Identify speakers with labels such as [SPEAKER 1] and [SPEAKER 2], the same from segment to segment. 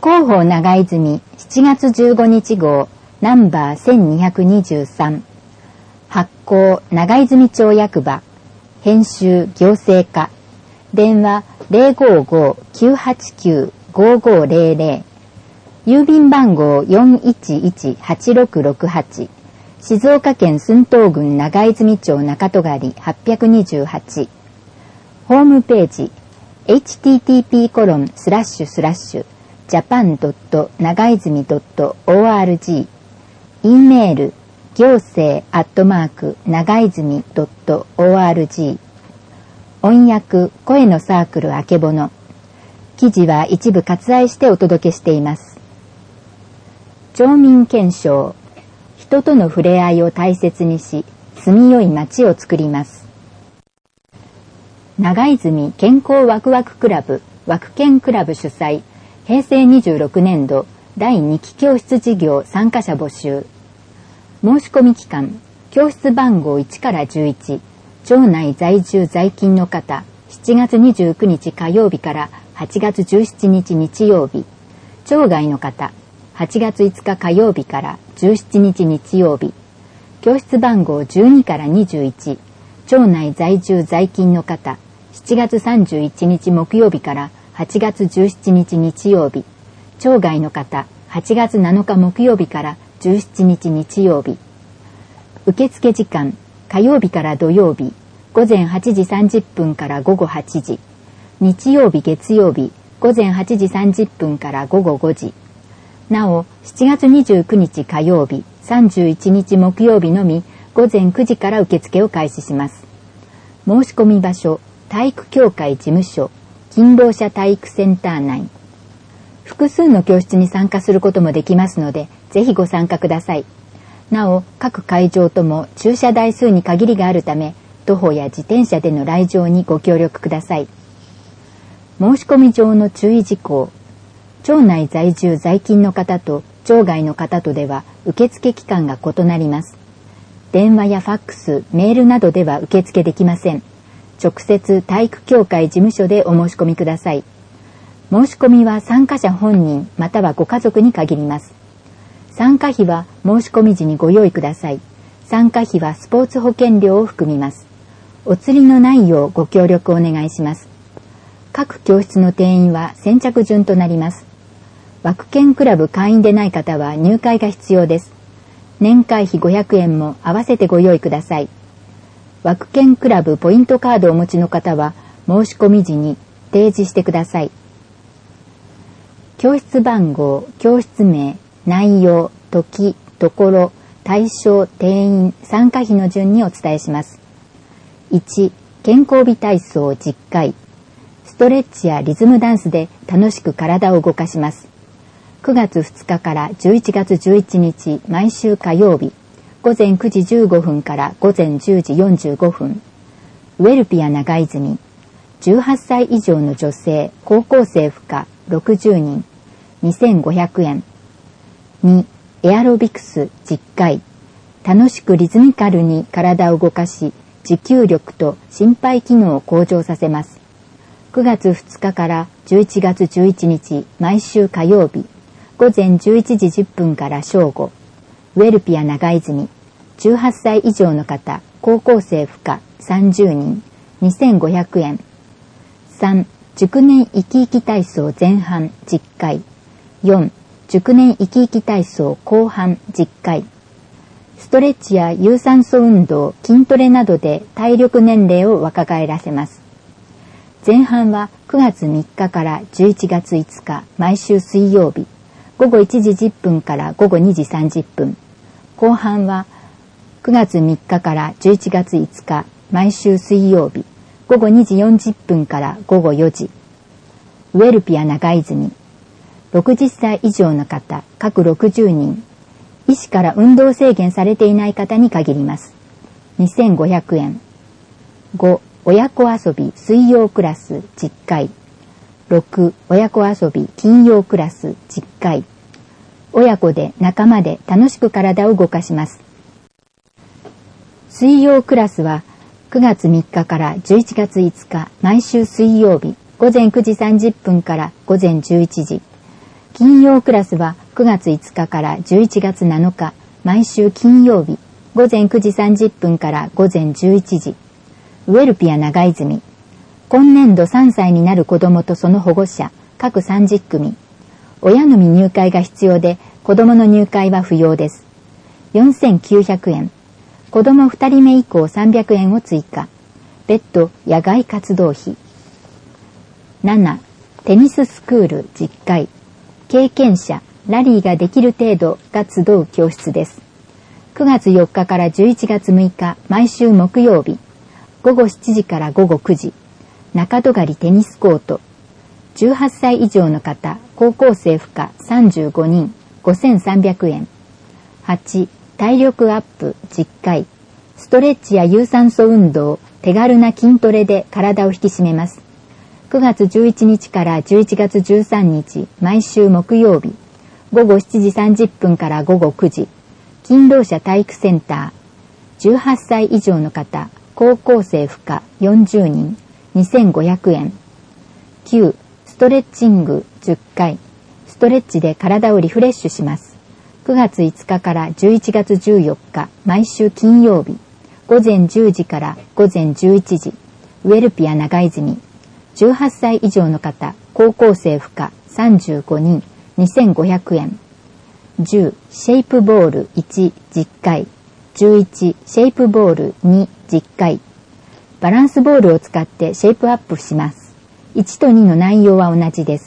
[SPEAKER 1] 広報長泉7月15日号ナンバー1223発行長泉町役場編集行政課電話 055-989-5500 郵便番号 411-8668 静岡県駿東郡長泉町中戸狩828ホームページ http://japan.nagaizumi.org E メール行政@nagaizumi.org 音訳声のサークルあけぼの記事は一部割愛してお届けしています。町民憲章人との触れ合いを大切にし住みよい町を作ります。長泉健康ワクワククラブワクケンクラブ主催平成26年度第2期教室事業参加者募集申し込み期間教室番号1から11町内在住在勤の方7月29日火曜日から8月17日日曜日町外の方8月5日火曜日から17日日曜日教室番号12から21町内在住在勤の方7月31日木曜日から8月17日日曜日町外の方8月7日木曜日から17日日曜日受付時間火曜日から土曜日午前8時30分から午後8時日曜日月曜日午前8時30分から午後5時なお7月29日火曜日31日木曜日のみ午前9時から受付を開始します。申し込み場所体育協会事務所勤労者体育センター内複数の教室に参加することもできますのでぜひご参加ください。なお各会場とも駐車台数に限りがあるため徒歩や自転車での来場にご協力ください。申し込み上の注意事項町内在住在勤の方と町外の方とでは受付期間が異なります。電話やファックス、メールなどでは受付できません。直接体育協会事務所でお申し込みください。申し込みは参加者本人またはご家族に限ります。参加費は申し込み時にご用意ください。参加費はスポーツ保険料を含みます。お釣りのないようご協力お願いします。各教室の定員は先着順となります。ワクケンクラブ会員でない方は入会が必要です。年会費500円も合わせてご用意ください。ワクケンクラブポイントカードをお持ちの方は申し込み時に提示してください。教室番号、教室名、内容、時、ところ、対象、定員、参加費の順にお伝えします。1、健康美体操10回。ストレッチやリズムダンスで楽しく体を動かします。9月2日から11月11日毎週火曜日午前9時15分から午前10時45分ウェルピア長泉18歳以上の女性高校生不可60人2500円2エアロビクス10回楽しくリズミカルに体を動かし持久力と心肺機能を向上させます。9月2日から11月11日毎週火曜日午前11時10分から正午ウェルピア長泉18歳以上の方高校生不可30人2500円3熟年生き生き体操前半10回4熟年生き生き体操後半10回ストレッチや有酸素運動筋トレなどで体力年齢を若返らせます。前半は9月3日から11月5日毎週水曜日午後1時10分から午後2時30分後半は9月3日から11月5日毎週水曜日午後2時40分から午後4時ウェルピア長泉60歳以上の方各60人医師から運動制限されていない方に限ります。2500円5親子遊び水曜クラス10回6親子遊び金曜クラス10回親子で仲間で楽しく体を動かします。水曜クラスは9月3日から11月5日毎週水曜日午前9時30分から午前11時金曜クラスは9月5日から11月7日、毎週金曜日、午前9時30分から午前11時。ウェルピア長泉。今年度3歳になる子供とその保護者、各30組。親のみ入会が必要で、子供の入会は不要です。4900円。子供2人目以降300円を追加。別途野外活動費。7. テニススクール10回。経験者、ラリーができる程度が集う教室です。9月4日から11月6日、毎週木曜日。午後7時から午後9時。中戸狩テニスコート。18歳以上の方、高校生不可35人、5300円。8. 体力アップ10回。ストレッチや有酸素運動、手軽な筋トレで体を引き締めます。9月11日から11月13日、毎週木曜日。午後7時30分から午後9時。勤労者体育センター。18歳以上の方、高校生不可40人、2500円。9. ストレッチング10回。ストレッチで体をリフレッシュします。9月5日から11月14日、毎週金曜日。午前10時から午前11時。ウェルピア長泉。18歳以上の方、高校生不可35人、2500円。10. シェイプボール1、10回。11. シェイプボール2、10回。バランスボールを使ってシェイプアップします。1と2の内容は同じです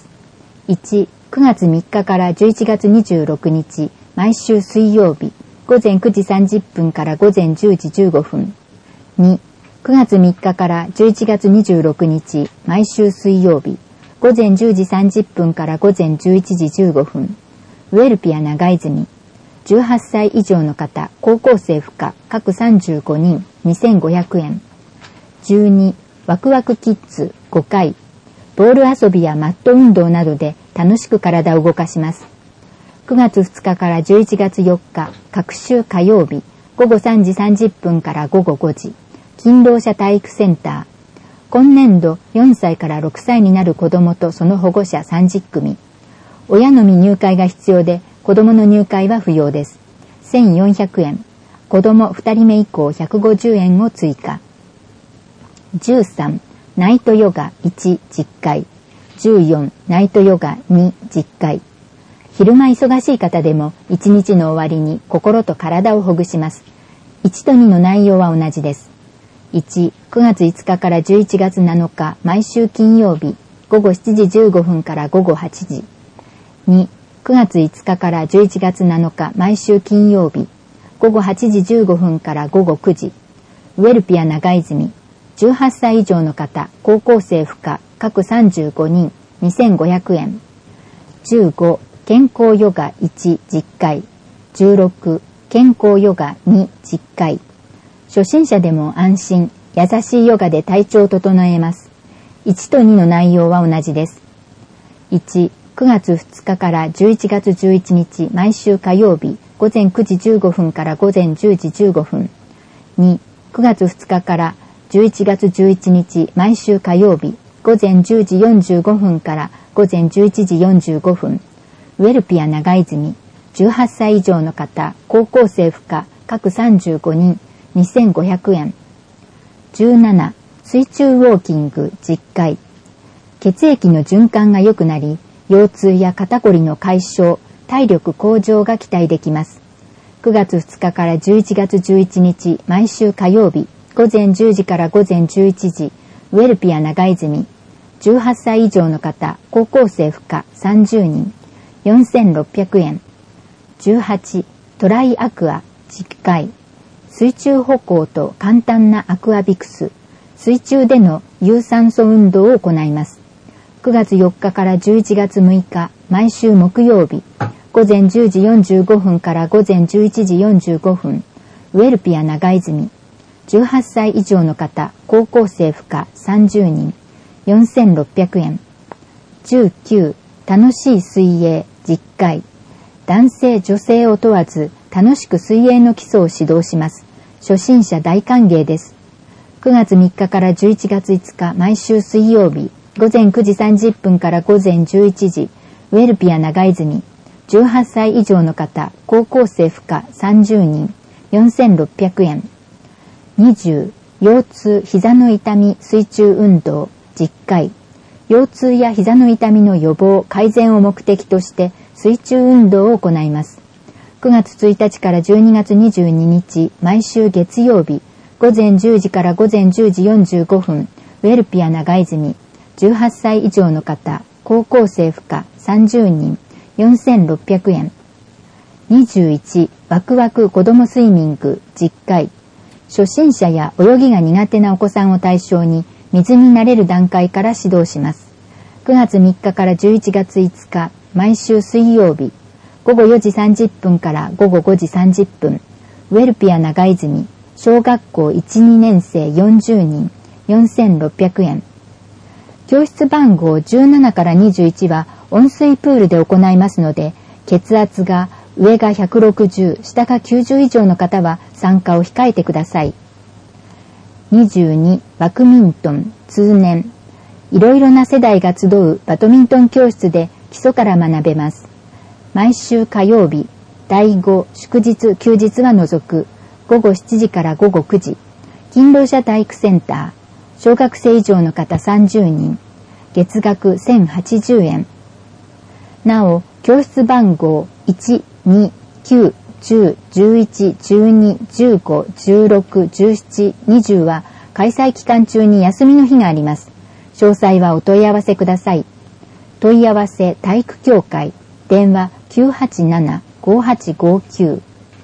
[SPEAKER 1] 。1、9月3日から11月26日、毎週水曜日、午前9時30分から午前10時15分。2、9月3日から11月26日、毎週水曜日、午前10時30分から午前11時15分。ウェルピア長泉。18歳以上の方、高校生不可、各35人、2500円。12、ワクワクキッズ5回。ボール遊びやマット運動などで楽しく体を動かします。9月2日から11月4日、各週火曜日、午後3時30分から午後5時。勤労者体育センター。今年度4歳から6歳になる子供とその保護者30組。親のみ入会が必要で、子供の入会は不要です。1400円。子供2人目以降150円を追加。13. ナイトヨガ1、10回。14. ナイトヨガ2、10回。昼間忙しい方でも1日の終わりに心と体をほぐします。1と2の内容は同じです。1、9月5日から11月7日、毎週金曜日、午後7時15分から午後8時。2、9月5日から11月7日、毎週金曜日、午後8時15分から午後9時。ウェルピア長泉。18歳以上の方、高校生不可、各35人、2500円。15、健康ヨガ1、10回。16、健康ヨガ2、10回。初心者でも安心、優しいヨガで体調を整えます。1と2の内容は同じです。1、9月2日から11月11日、毎週火曜日、午前9時15分から午前10時15分。2、9月2日から11月11日、毎週火曜日、午前10時45分から午前11時45分。ウェルピア長泉。18歳以上の方、高校生不可、各35人、2500円。17、水中ウォーキング10回。血液の循環が良くなり、腰痛や肩こりの解消、体力向上が期待できます。9月2日から11月11日、毎週火曜日、午前10時から午前11時、ウェルピア長泉。18歳以上の方、高校生不可30人、4600円。18、トライアクア10回。水中歩行と簡単なアクアビクス、水中での有酸素運動を行います。9月4日から11月6日、毎週木曜日、午前10時45分から午前11時45分、ウェルピア長泉。18歳以上の方、高校生不可30人、4600円。19、楽しい水泳10回。男性女性を問わず楽しく水泳の基礎を指導します。初心者大歓迎です。9月3日から11月5日、毎週水曜日、午前9時30分から午前11時、 ウェルピア長泉、18歳以上の方、高校生不可30人、4600円。20、腰痛、膝の痛み、水中運動、10回。腰痛や膝の痛みの予防、改善を目的として水中運動を行います。9月1日から12月22日、毎週月曜日、午前10時から午前10時45分、ウェルピア長泉、18歳以上の方、高校生不可30人、4600円。21、ワクワク子どもスイミング10回。初心者や泳ぎが苦手なお子さんを対象に、水に慣れる段階から指導します。9月3日から11月5日、毎週水曜日、午後4時30分から午後5時30分、ウェルピア長泉、小学校 1,2 年生40人、4600円。教室番号17から21は温水プールで行いますので、血圧が上が160、下が90以上の方は参加を控えてください。22、バドミントン、通年。いろいろな世代が集うバドミントン教室で基礎から学べます。毎週火曜日、第5、祝日、休日は除く、午後7時から午後9時、勤労者体育センター、小学生以上の方30人、月額1080円。なお、教室番号1、2、9、10、11、12、15、16、17、20は開催期間中に休みの日があります。詳細はお問い合わせください。問い合わせ体育協会、電話 987-5859。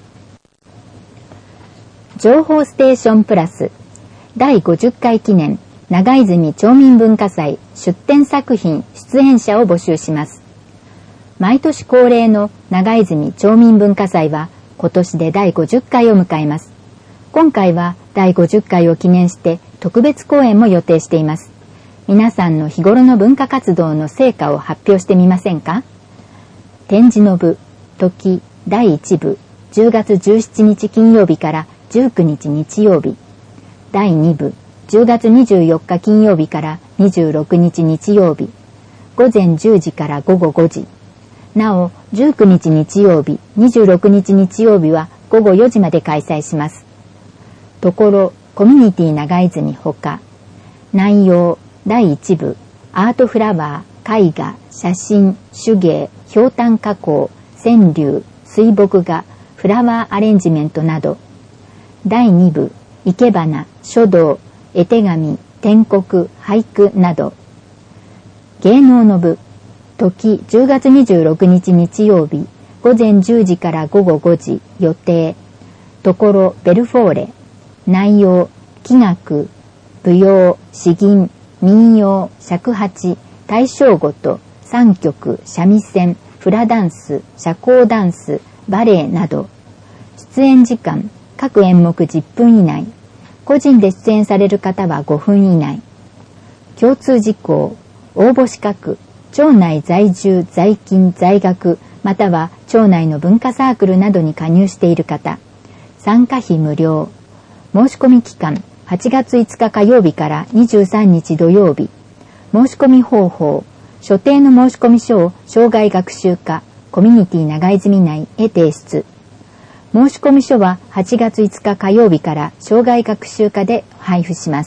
[SPEAKER 1] 情報ステーションプラス第50回記念長泉町民文化祭出展作品出演者を募集します。毎年恒例の長泉町民文化祭は今年で第50回を迎えます。今回は第50回を記念して特別公演も予定しています。皆さんの日頃の文化活動の成果を発表してみませんか？展示の部、時、第1部、10月17日金曜日から19日日曜日。第2部、10月24日金曜日から26日日曜日。午前10時から午後5時。なお、19日日曜日、26日日曜日は午後4時まで開催します。ところ、コミュニティ長泉ほか。内容、第1部、アートフラワー、絵画、写真、手芸、ひょうたん加工、川柳、水墨画、フラワーアレンジメントなど。第2部、生け花、書道、絵手紙、篆刻、俳句など。芸能の部、時10月26日日曜日、午前10時から午後5時、予定。ところ、ベルフォーレ。内容、器楽、舞踊、詩吟、民謡、尺八、大正琴、三曲、三味線、フラダンス、社交ダンス、バレエなど。出演時間、各演目10分以内。個人で出演される方は5分以内。共通事項、応募資格、町内在住、在勤、在学、または町内の文化サークルなどに加入している方。参加費無料。申し込み期間、8月5日火曜日から23日土曜日。申し込み方法、所定の申し込み書を障害学習課、コミュニティ長泉内へ提出。申し込み書は8月5日火曜日から障害学習課で配布します。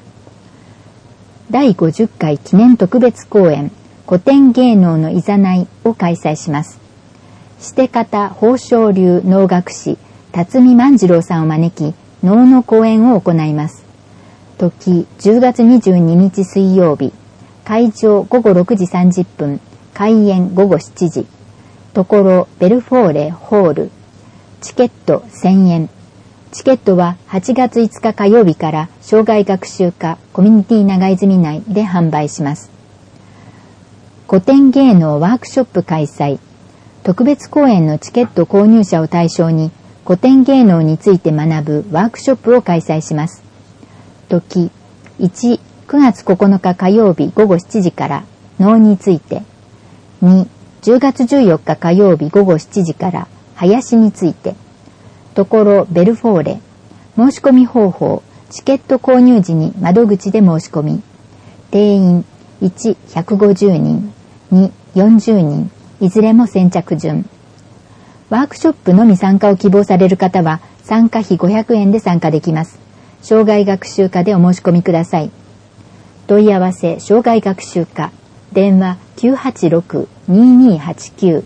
[SPEAKER 1] 第50回記念特別公演、古典芸能のいざないを開催します。シテ方宝生流能楽師、辰巳万次郎さんを招き、能の講演を行います。時、10月22日水曜日。会場午後6時30分。開演午後7時。ところ、ベルフォーレホール。チケット1000円。チケットは8月5日火曜日から障害学習課コミュニティ長泉内で販売します。古典芸能ワークショップ開催。特別公演のチケット購入者を対象に古典芸能について学ぶワークショップを開催します。時、1、9月9日火曜日午後7時から能について。2、10月14日火曜日午後7時から林について。ところベルフォーレ。申し込み方法、チケット購入時に窓口で申し込み。定員1、150人。2、 40人、いずれも先着順。ワークショップのみ参加を希望される方は、参加費500円で参加できます。障害学習課でお申し込みください。問い合わせ、障害学習課、電話 986-2289。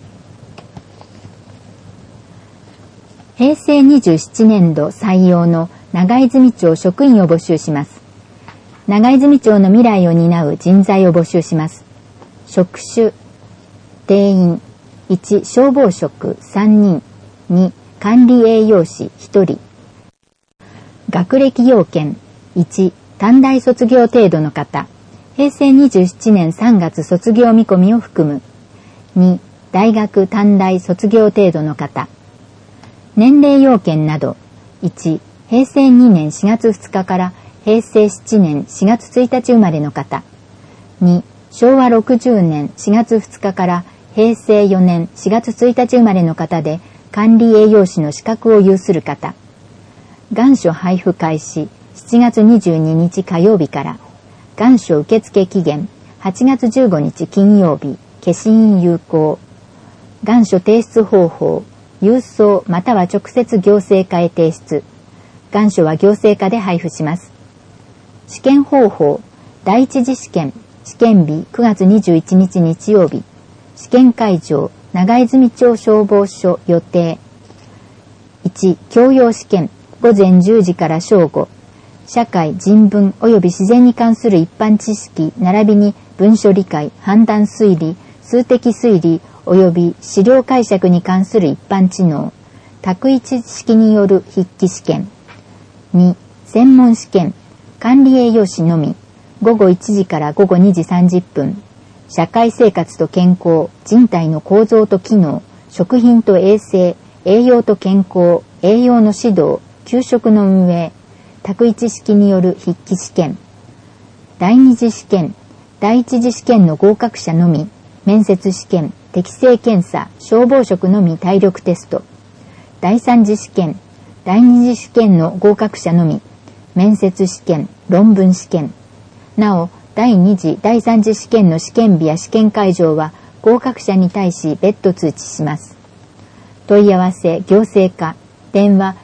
[SPEAKER 1] 平成27年度採用の長泉町職員を募集します。長泉町の未来を担う人材を募集します。職種、定員、1、消防職3人、2、管理栄養士1人。学歴要件、1、短大卒業程度の方、平成27年3月卒業見込みを含む。2、大学短大卒業程度の方。年齢要件など、1、平成2年4月2日から平成7年4月1日生まれの方。2、昭和60年4月2日から平成4年4月1日生まれの方で管理栄養士の資格を有する方。願書配布開始7月22日火曜日から。願書受付期限8月15日金曜日、消印有効。願書提出方法、郵送または直接行政課へ提出。願書は行政課で配布します。試験方法、第一次試験、試験日9月21日日曜日。試験会場、長泉町消防署予定。1、教養試験、午前10時から正午。社会、人文及び自然に関する一般知識、並びに文書理解、判断推理、数的推理及び資料解釈に関する一般知能。択一式による筆記試験。2、専門試験、管理栄養士のみ。午後1時から午後2時30分。社会生活と健康、人体の構造と機能、食品と衛生、栄養と健康、栄養の指導、給食の運営。択一式による筆記試験。第二次試験、第一次試験の合格者のみ。面接試験、適性検査、消防職のみ体力テスト。第三次試験、第二次試験の合格者のみ。面接試験、論文試験。なお、第二次、第三次試験の試験日や試験会場は合格者に対し別途通知します。問い合わせ、行政課、電話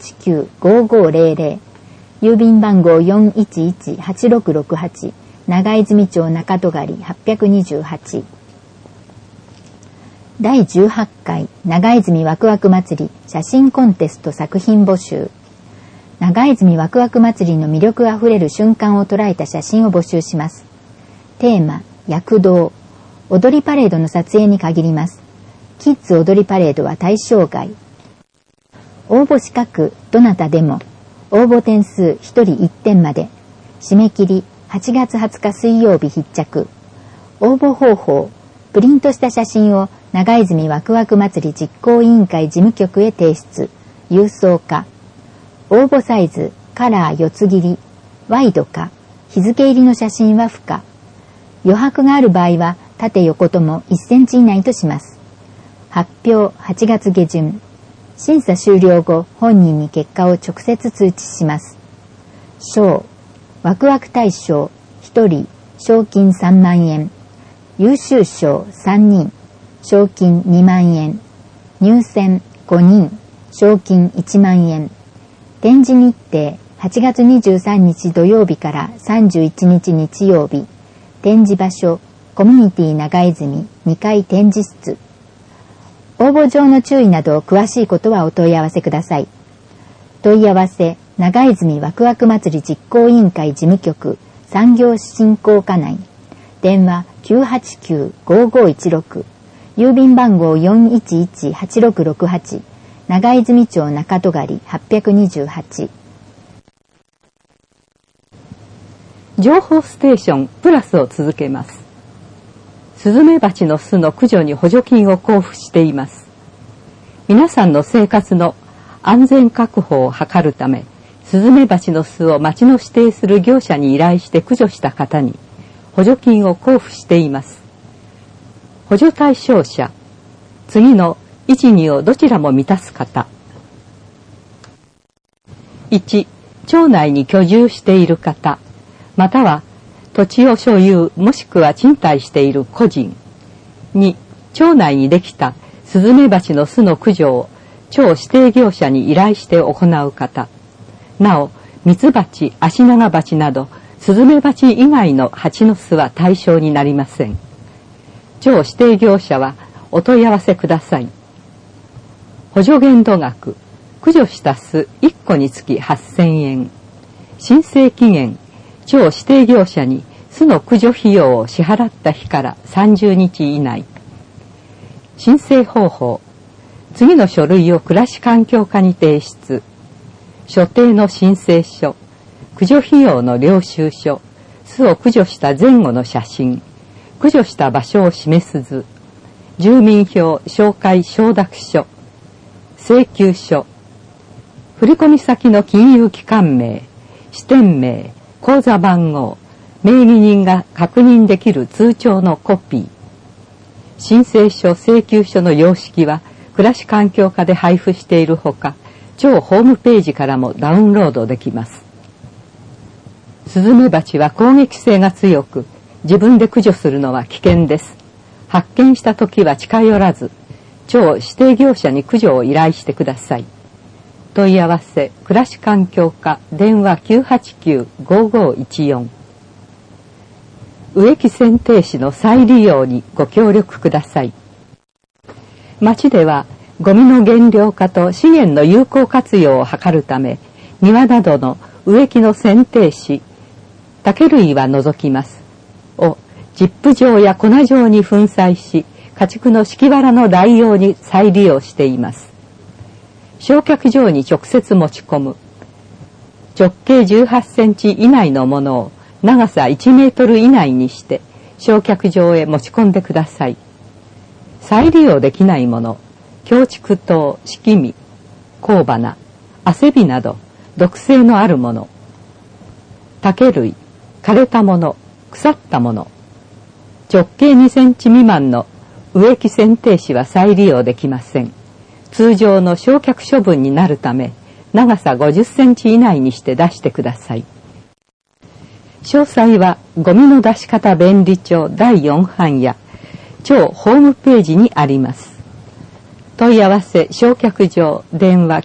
[SPEAKER 1] 989-5500。郵便番号 411-8668 長泉町中戸狩828。第18回長泉ワクワク祭り写真コンテスト作品募集。長泉ワクワク祭りの魅力あふれる瞬間を捉えた写真を募集します。テーマ、躍動。踊りパレードの撮影に限ります。キッズ踊りパレードは対象外。応募資格、どなたでも。応募点数1人1点まで。締め切り8月20日水曜日必着。応募方法、プリントした写真を長泉ワクワク祭り実行委員会事務局へ提出。郵送か。応募サイズ、カラー4つ切り、ワイドか。日付入りの写真は不可。余白がある場合は縦横とも1センチ以内とします。発表8月下旬。審査終了後、本人に結果を直接通知します。賞、ワクワク大賞1人、賞金3万円。優秀賞3人、賞金2万円。入選5人、賞金1万円。展示日程8月23日土曜日から31日日曜日。展示場所、コミュニティ長泉2階展示室。応募上の注意など詳しいことはお問い合わせください。問い合わせ、長泉ワクワク祭り実行委員会事務局産業振興課内。電話 989-5516。郵便番号 411-8668。長泉町中戸狩828。
[SPEAKER 2] 情報ステーションプラスを続けます。スズメバチの巣の駆除に補助金を交付しています。皆さんの生活の安全確保を図るため、スズメバチの巣を町の指定する業者に依頼して駆除した方に補助金を交付しています。補助対象者、次の1、2をどちらも満たす方。1、町内に居住している方、または土地を所有もしくは賃貸している個人。 2、町内にできたスズメバチの巣の駆除を町指定業者に依頼して行う方。なお、ミツバチ、アシナガバチなど、スズメバチ以外の蜂の巣は対象になりません。町指定業者はお問い合わせください。補助限度額、駆除した巣1個につき8000円。申請期限、町指定業者に巣の駆除費用を支払った日から30日以内。申請方法、次の書類を暮らし環境課に提出。所定の申請書、駆除費用の領収書、巣を駆除した前後の写真、駆除した場所を示す図、住民票照会承諾書、請求書、振込先の金融機関名、支店名、口座番号、名義人が確認できる通帳のコピー。申請書請求書の様式は暮らし環境課で配布しているほか、町ホームページからもダウンロードできます。スズメバチは攻撃性が強く、自分で駆除するのは危険です。発見したときは近寄らず、町指定業者に駆除を依頼してください。問い合わせ、暮らし環境課、電話 989-5514。植木剪定紙の再利用にご協力ください。町では、ゴミの減量化と資源の有効活用を図るため、庭などの植木の剪定紙、竹類は除きます。をジップ状や粉状に粉砕し、家畜の敷藁の代用に再利用しています。焼却場に直接持ち込む。直径18センチ以内のものを長さ1メートル以内にして焼却場へ持ち込んでください。再利用できないもの、強竹刀、敷身、香花、汗火など毒性のあるもの、竹類、枯れたもの、腐ったもの、直径2センチ未満の植木剪定紙は再利用できません。通常の焼却処分になるため、長さ50センチ以内にして出してください。詳細はゴミの出し方便利帳第4版や町ホームページにあります。問い合わせ焼却場電話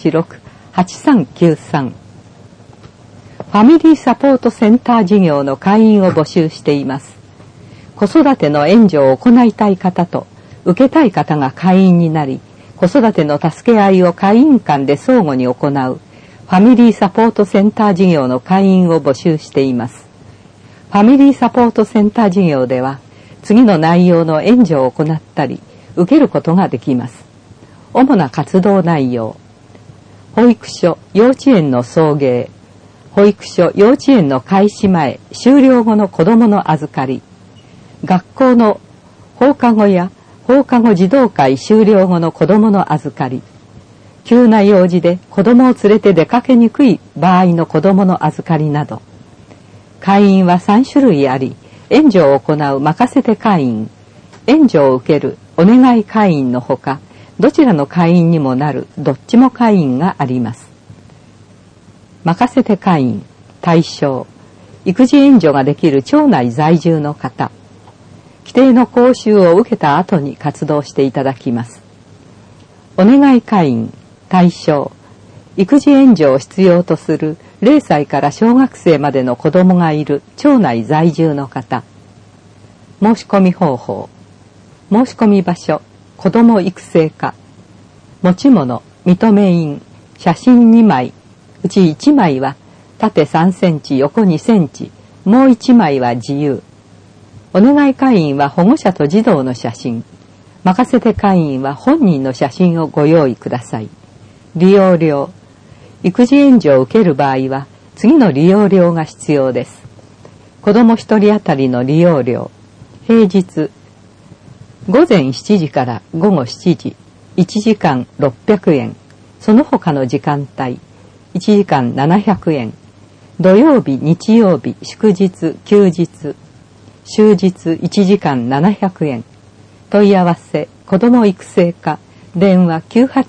[SPEAKER 2] 986-8393。ファミリーサポートセンター事業の会員を募集しています。子育ての援助を行いたい方と受けたい方が会員になり、子育ての助け合いを会員間で相互に行うファミリーサポートセンター事業の会員を募集しています。ファミリーサポートセンター事業では次の内容の援助を行ったり受けることができます。主な活動内容、保育所、幼稚園の送迎、保育所、幼稚園の開始前、終了後の子どもの預かり、学校の放課後や放課後児童会終了後の子どもの預かり、急な用事で子どもを連れて出かけにくい場合の子どもの預かりなど、会員は3種類あり、援助を行う任せて会員、援助を受けるお願い会員のほか、どちらの会員にもなるどっちも会員があります。任せて会員、対象、育児援助ができる町内在住の方、規定の講習を受けた後に活動していただきます。お願い会員、対象、育児援助を必要とする0歳から小学生までの子供がいる町内在住の方。申し込み方法、申し込み場所、子ども育成課、持ち物、認め印、写真2枚、うち1枚は縦3センチ、横2センチ、もう1枚は自由。お願い会員は保護者と児童の写真、任せて会員は本人の写真をご用意ください。利用料、育児援助を受ける場合は次の利用料が必要です。子ども1人当たりの利用料、平日、午前7時から午後7時、1時間600円、その他の時間帯、1時間700円、土曜日、日曜日、祝日、休日、終日1時間700円、問い合わせ、子ども育成課、電話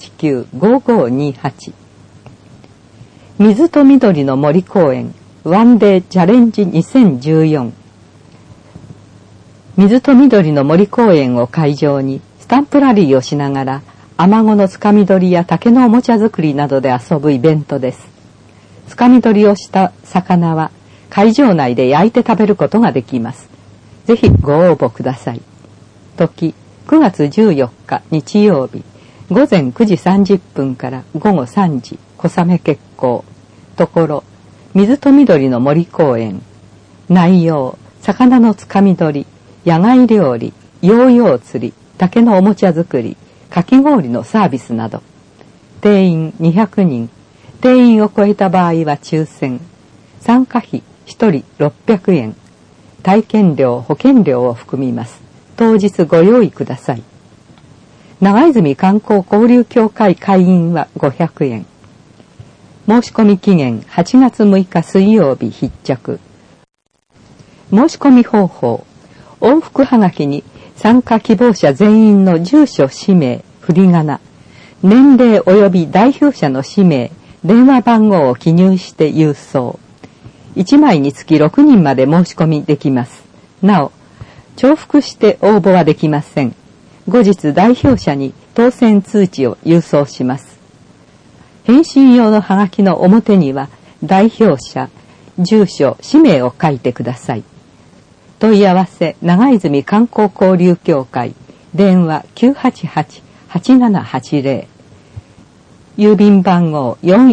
[SPEAKER 2] 989-5528。水と緑の森公園、ワンデーチャレンジ2014。 水と緑の森公園を会場にスタンプラリーをしながらアマゴのつかみ取りや竹のおもちゃ作りなどで遊ぶイベントです。つかみ取りをした魚は会場内で焼いて食べることができます。ぜひご応募ください。時9月14日日曜日午前9時30分から午後3時小雨決行。ところ水と緑の森公園。内容魚のつかみ取り、野外料理、ヨーヨー釣り、竹のおもちゃ作り、かき氷のサービスなど。定員200人。定員を超えた場合は抽選。参加費1人600円。体験料、保険料を含みます。当日ご用意ください。長泉観光交流協会会員は500円。申し込み期限8月6日水曜日必着。申し込み方法。往復はがきに参加希望者全員の住所、氏名、振り仮名、年齢及び代表者の氏名、電話番号を記入して郵送。1枚につき6人まで申し込みできます。なお、重複して応募はできません。後日代表者に当選通知を郵送します。返信用のはがきの表には代表者、住所、氏名を書いてください。問い合わせ長泉観光交流協会電話 988-8780 郵便番号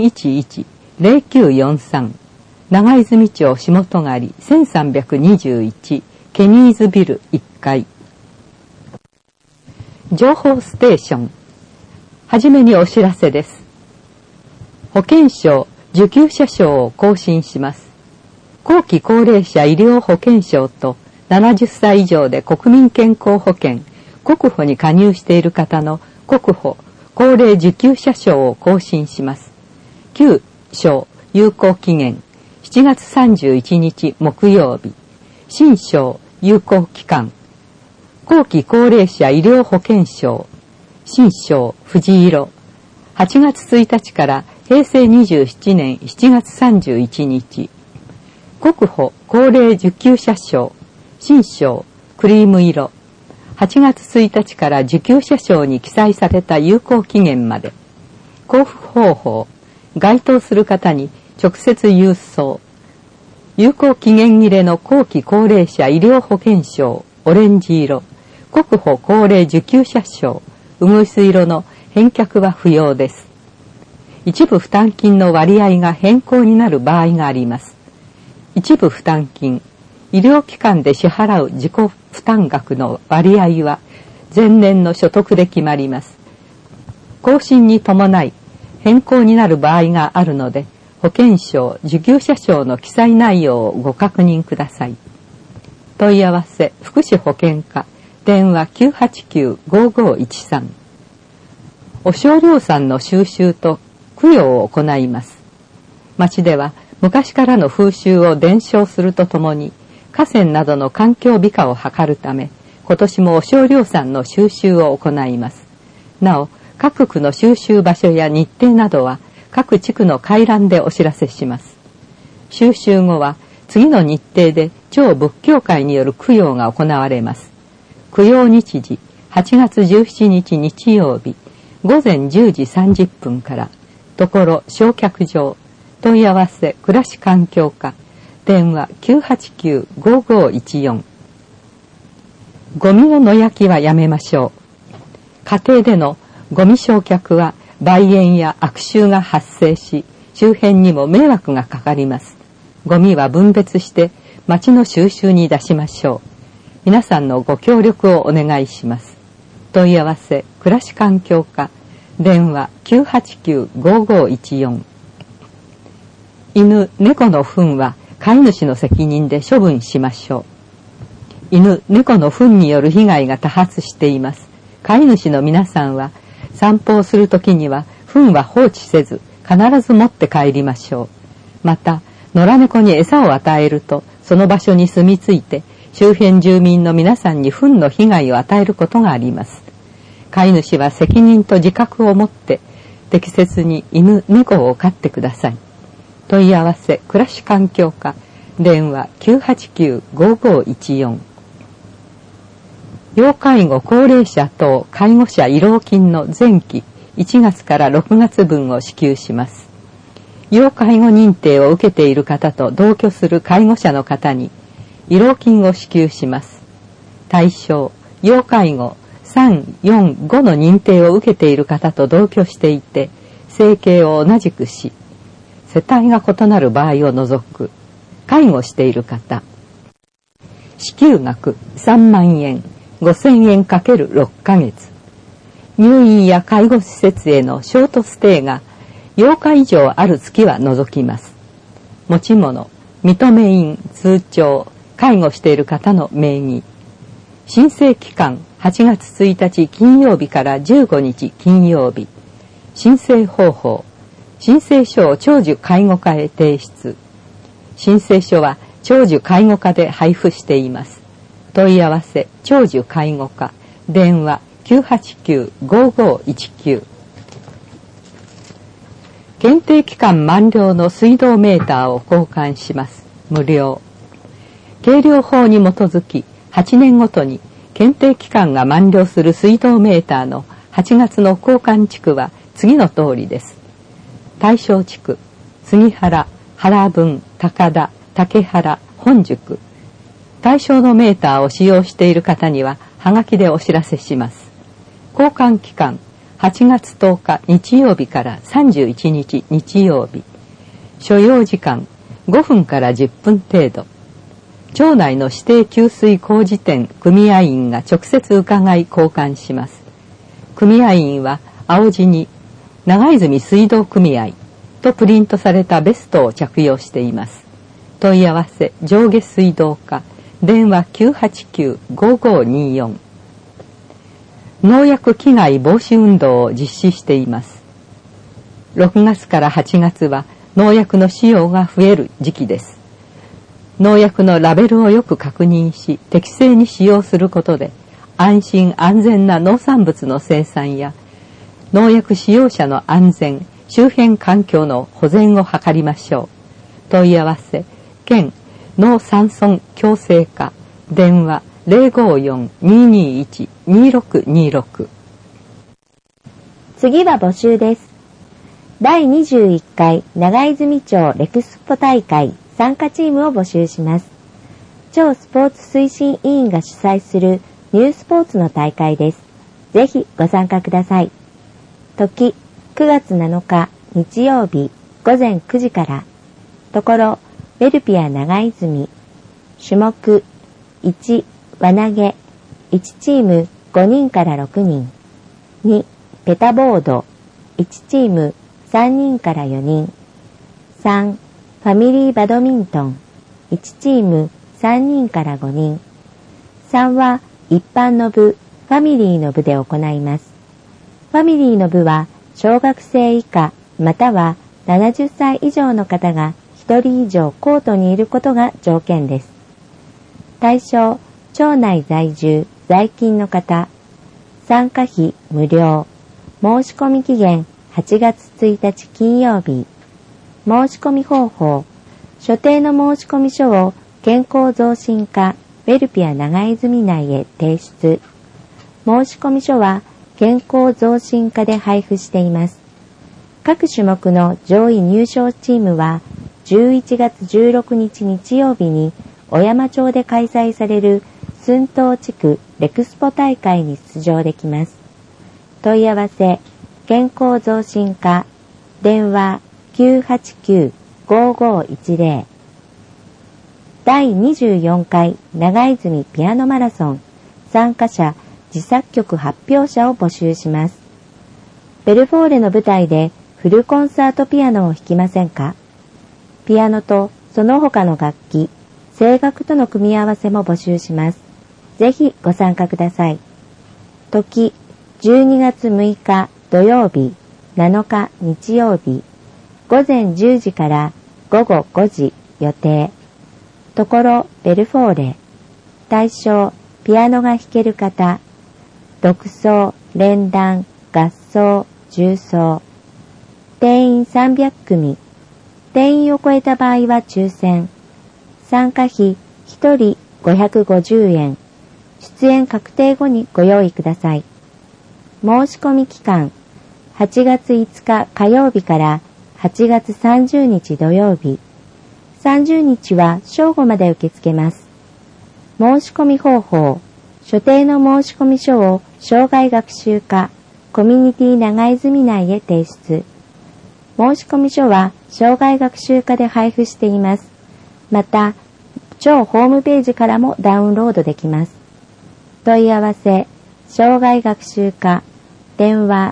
[SPEAKER 2] 411-0943 長泉町下戸狩1321ケニーズビル1階。情報ステーション。はじめにお知らせです。保険証、受給者証を更新します。後期高齢者医療保険証と70歳以上で国民健康保険、国保に加入している方の国保高齢受給者証を更新します。旧証有効期限7月31日木曜日。新証有効期間後期高齢者医療保険証新証藤色8月1日から平成27年7月31日。国保高齢受給者証新証クリーム色8月1日から受給者証に記載された有効期限まで。交付方法該当する方に直接郵送。有効期限切れの後期高齢者医療保険証オレンジ色国保高齢受給者証うぐいす色の返却は不要です。一部負担金の割合が変更になる場合があります。一部負担金、医療機関で支払う自己負担額の割合は前年の所得で決まります。更新に伴い変更になる場合があるので、保険証、受給者証の記載内容をご確認ください。問い合わせ、福祉保険課、電話 989-5513。お少量産の収集と供養を行います。町では昔からの風習を伝承するとともに、河川などの環境美化を図るため、今年もお少量産の収集を行います。なお、各区の収集場所や日程などは、各地区の回覧でお知らせします。収集後は、次の日程で超仏教会による供養が行われます。供養日時、8月17日日曜日、午前10時30分から、ところ焼却場、問い合わせ暮らし環境課、電話 989-5514。ゴミの野焼きはやめましょう。家庭でのゴミ焼却は梅煙や悪臭が発生し、周辺にも迷惑がかかります。ゴミは分別して町の収集に出しましょう。皆さんのご協力をお願いします。問い合わせ暮らし環境課、電話 989-5514。犬、猫の糞は飼い主の責任で処分しましょう。犬、猫の糞による被害が多発しています。飼い主の皆さんは散歩をするときには糞は放置せず必ず持って帰りましょう。また、野良猫に餌を与えるとその場所に住み着いて周辺住民の皆さんに糞の被害を与えることがあります。飼い主は責任と自覚を持って適切に犬、猫を飼ってください。問い合わせ暮らし環境課、電話 989-5514。 要介護高齢者等介護者慰労金の前期1月から6月分を支給します。要介護認定を受けている方と同居する介護者の方に慰労金を支給します。対象、要介護3、4、5の認定を受けている方と同居していて、生計を同じくし、世帯が異なる場合を除く、介護している方。支給額3万円、5000円 ×6 ヶ月。入院や介護施設へのショートステイが8日以上ある月は除きます。持ち物、認め印、通帳、介護している方の名義。申請期間8月1日金曜日から15日金曜日。申請方法。申請書を長寿介護課へ提出。申請書は長寿介護課で配布しています。問い合わせ長寿介護課。電話 989-5519。検定期間満了の水道メーターを交換します。無料。計量法に基づき8年ごとに検定期間が満了する水道メーターの8月の交換地区は次の通りです。対象地区、杉原、原分、高田、竹原、本宿。対象のメーターを使用している方にははがきでお知らせします。交換期間、8月10日日曜日から31日日曜日。所要時間、5分から10分程度。町内の指定給水工事店組合員が直接伺い交換します。組合員は青地に長泉水道組合とプリントされたベストを着用しています。問い合わせ上下水道課電話 989-5524。農薬危害防止運動を実施しています。6月から8月は農薬の使用が増える時期です。農薬のラベルをよく確認し適正に使用することで安心安全な農産物の生産や農薬使用者の安全、周辺環境の保全を図りましょう。問い合わせ県農山村共生課電話 054-221-2626。
[SPEAKER 3] 次は募集です。第21回長泉町レクスポ大会参加チームを募集します。町スポーツ推進委員が主催するニュースポーツの大会です。ぜひご参加ください。時9月7日日曜日午前9時から。ところベルピア長泉。種目1輪投げ。1チーム5人から6人。2ペタボード。1チーム3人から4人。3ファミリーバドミントン。1チーム3人から5人。3は一般の部、ファミリーの部で行います。ファミリーの部は小学生以下または70歳以上の方が1人以上コートにいることが条件です。対象、町内在住、在勤の方。参加費無料。申し込み期限8月1日金曜日。申し込み方法。所定の申し込み書を健康増進課ベルピア長泉内へ提出。申し込み書は健康増進課で配布しています。各種目の上位入賞チームは11月16日日曜日に小山町で開催される寸東地区レクスポ大会に出場できます。問い合わせ健康増進課電話 989-5510。第24回長泉ピアノマラソン参加者自作曲発表者を募集します。ベルフォーレの舞台でフルコンサートピアノを弾きませんか？ピアノとその他の楽器、声楽との組み合わせも募集します。ぜひご参加ください。時12月6日土曜日、7日日曜日、午前10時から午後5時予定。ところベルフォーレ。対象、ピアノが弾ける方。独奏、連弾、合奏、重奏。定員300組。定員を超えた場合は抽選。参加費1人550円。 出演確定後にご用意ください。申し込み期間、8月5日火曜日から8月30日土曜日。30日は正午まで受け付けます。申し込み方法、所定の申し込み書を障害学習課、コミュニティ長泉内へ提出。申し込み書は障害学習課で配布しています。また、庁ホームページからもダウンロードできます。問い合わせ、障害学習課、電話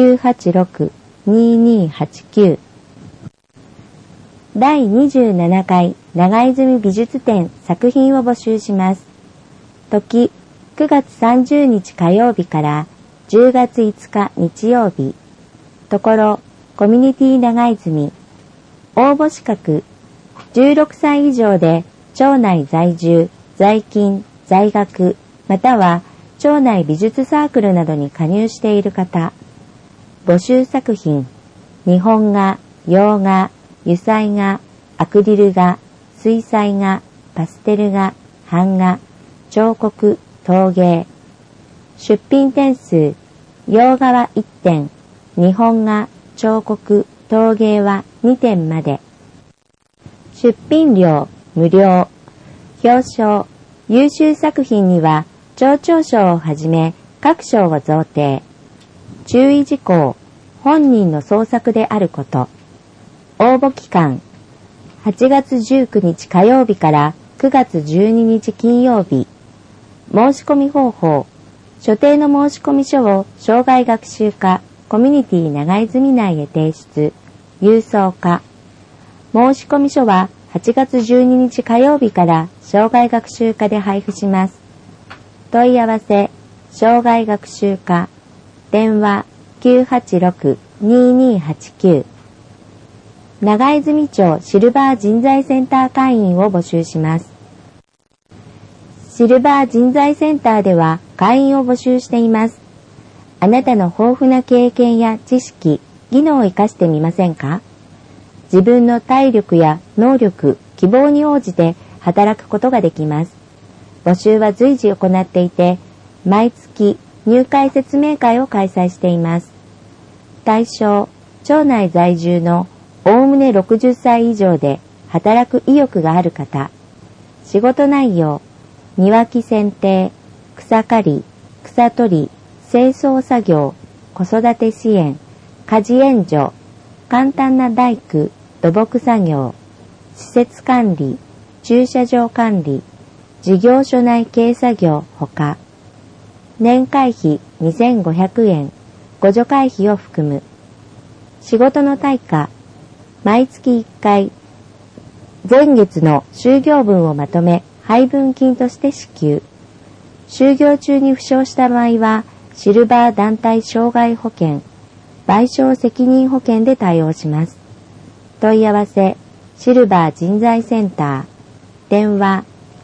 [SPEAKER 3] 986-2289。第27回長泉美術展作品を募集します。時、9月30日火曜日から10月5日日曜日。ところ、コミュニティ長泉。応募資格、16歳以上で町内在住、在勤、在学、または町内美術サークルなどに加入している方。募集作品、日本画、洋画、油彩画、アクリル画、水彩画、パステル画、版画、彫刻、陶芸。出品点数、洋画は1点、日本画、彫刻、陶芸は2点まで。出品料、無料。表彰、優秀作品には、町長賞をはじめ、各賞を贈呈。注意事項、本人の創作であること。応募期間、8月19日火曜日から9月12日金曜日。申し込み方法、所定の申し込み書を障害学習課、コミュニティ長泉内へ提出。郵送課。申し込み書は8月12日火曜日から障害学習課で配布します。問い合わせ、障害学習課、電話 986-2289。長泉町シルバー人材センター会員を募集します。シルバー人材センターでは会員を募集しています。あなたの豊富な経験や知識、技能を生かしてみませんか？自分の体力や能力、希望に応じて働くことができます。募集は随時行っていて、毎月入会説明会を開催しています。対象、町内在住のおおむね60歳以上で働く意欲がある方。仕事内容、庭木剪定、草刈り、草取り、清掃作業、子育て支援、家事援助、簡単な大工、土木作業、施設管理、駐車場管理、事業所内計作業ほか、年会費2500円、互助会費を含む。仕事の対価、毎月1回、前月の就業分をまとめ、配分金として支給。就業中に負傷した場合は、シルバー団体障害保険、賠償責任保険で対応します。問い合わせ、シルバー人材センター、電話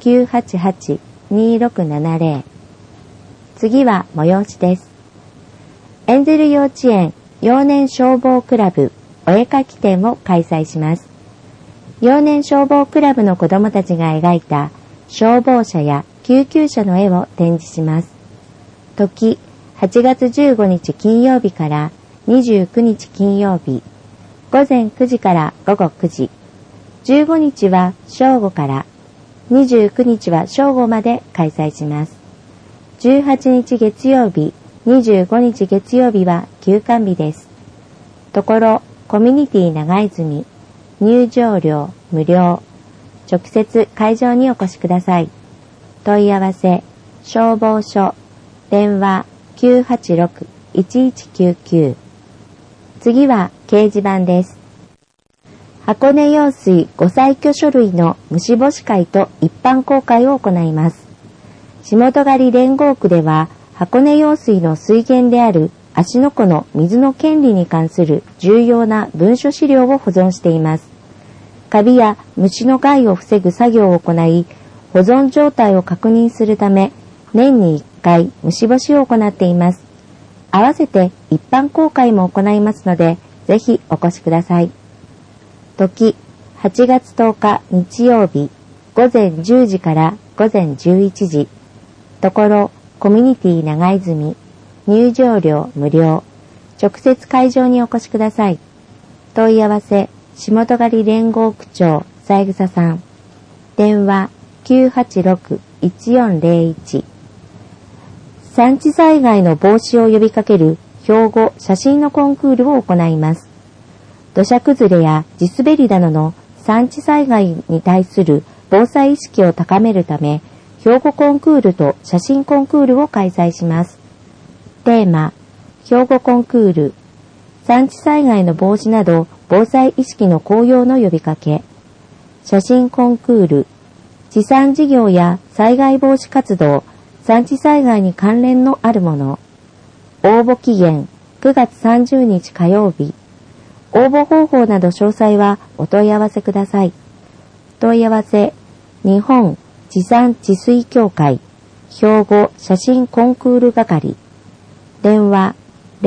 [SPEAKER 3] 988-2670。次は催しです。エンゼル幼稚園幼年消防クラブお絵かき展を開催します。幼年消防クラブの子どもたちが描いた消防車や救急車の絵を展示します。時、8月15日金曜日から29日金曜日、午前9時から午後9時、15日は正午から、29日は正午まで開催します。18日月曜日、25日月曜日は休館日です。ところ、コミュニティ長泉、入場料無料。直接会場にお越しください。問い合わせ、消防署、電話 986-1199。次は掲示板です。箱根用水ご採拠書類の虫干し会と一般公開を行います。下戸狩連合区では箱根用水の水源である芦ノ湖の水の権利に関する重要な文書資料を保存しています。カビや虫の害を防ぐ作業を行い、保存状態を確認するため、年に1回虫干しを行っています。合わせて一般公開も行いますので、ぜひお越しください。時、8月10日日曜日、午前10時から午前11時。 ところコミュニティ長泉、入場料無料。直接会場にお越しください。問い合わせ、下戸狩連合区長、三枝さん。電話、986-1401。産地災害の防止を呼びかける標語写真のコンクールを行います。土砂崩れや地滑りなどの産地災害に対する防災意識を高めるため、標語コンクールと写真コンクールを開催します。テーマ、標語コンクール、産地災害の防止など防災意識の向上の呼びかけ。写真コンクール、地産事業や災害防止活動、産地災害に関連のあるもの。応募期限9月30日火曜日。応募方法など詳細はお問い合わせください。問い合わせ、日本地産地水協会標語写真コンクール係。電話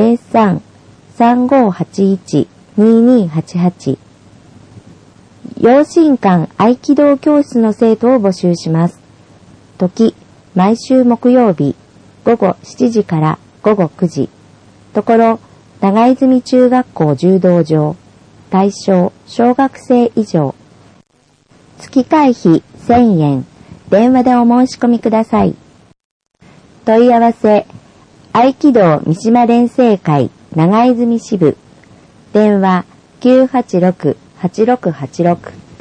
[SPEAKER 3] 03-3581-2288。養親館合気道教室の生徒を募集します。時、毎週木曜日、午後7時から午後9時。ところ、長泉中学校柔道場。対象、小学生以上。月会費1000円。電話でお申し込みください。問い合わせ、合気道三島連成会長泉支部。電話986-8686。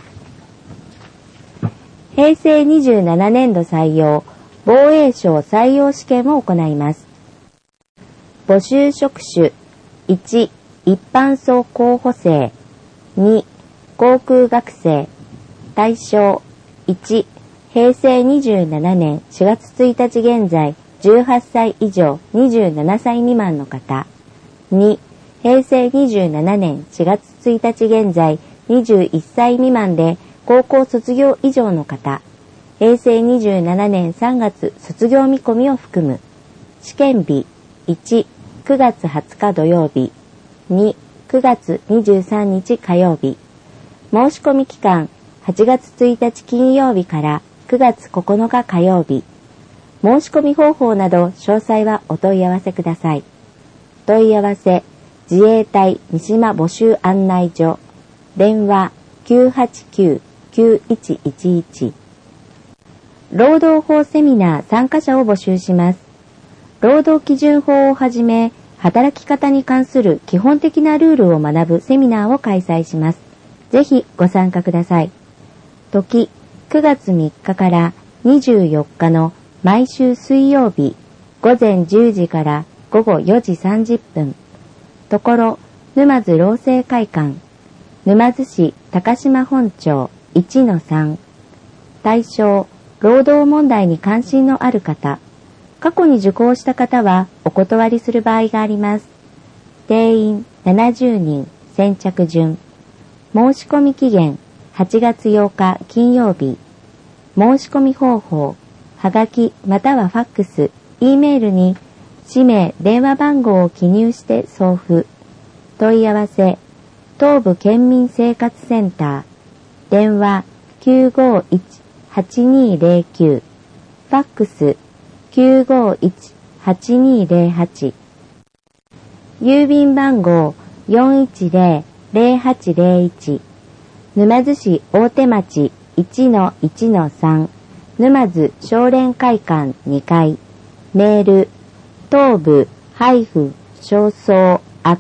[SPEAKER 3] 平成27年度採用、防衛省採用試験を行います。募集職種、1、一般層候補生、2、航空学生。対象、1、平成27年4月1日現在、18歳以上27歳未満の方。2、平成27年4月1日現在、21歳未満で高校卒業以上の方。平成27年3月卒業見込みを含む。試験日、1、9月20日土曜日。2、9月23日火曜日。申し込み期間、8月1日金曜日から9月9日火曜日。申し込み方法など詳細はお問い合わせください。問い合わせ、自衛隊三島募集案内所。電話989-9111。労働法セミナー参加者を募集します。労働基準法をはじめ、働き方に関する基本的なルールを学ぶセミナーを開催します。ぜひご参加ください。時、9月3日から24日の毎週水曜日、午前10時から午後4時30分。ところ、沼津労政会館。沼津市高島本町 1-3。対象、労働問題に関心のある方。過去に受講した方はお断りする場合があります。定員70人、先着順。申し込み期限8月8日金曜日。申し込み方法、はがきまたはファックス、Eメールに氏名、電話番号を記入して送付。問い合わせ、東部県民生活センター。電話951-8209。ファックス951-8208。郵便番号410-0801。沼津市大手町 1-1-3。沼津商連会館2階。メール、東部商総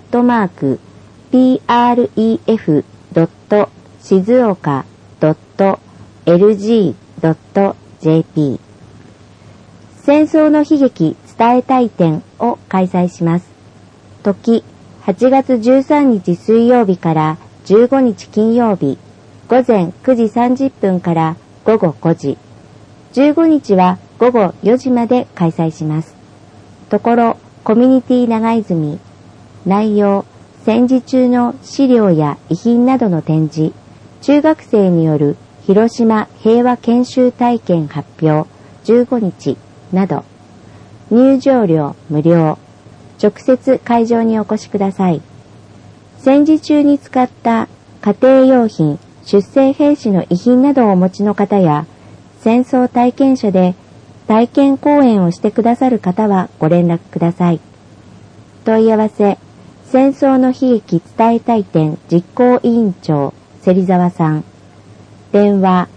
[SPEAKER 3] @pref.静岡.lg.jp。戦争の悲劇伝えたい展を開催します。時、8月13日水曜日から15日金曜日、午前9時30分から午後5時。15日は午後4時まで開催します。ところ、コミュニティ長泉。内容、戦時中の資料や遺品などの展示、中学生による広島平和研修体験発表15日など。入場料無料。直接会場にお越しください。戦時中に使った家庭用品、出征兵士の遺品などをお持ちの方や、戦争体験者で体験講演をしてくださる方はご連絡ください。問い合わせ、戦争の悲劇伝えたい展実行委員長芹沢さん。電話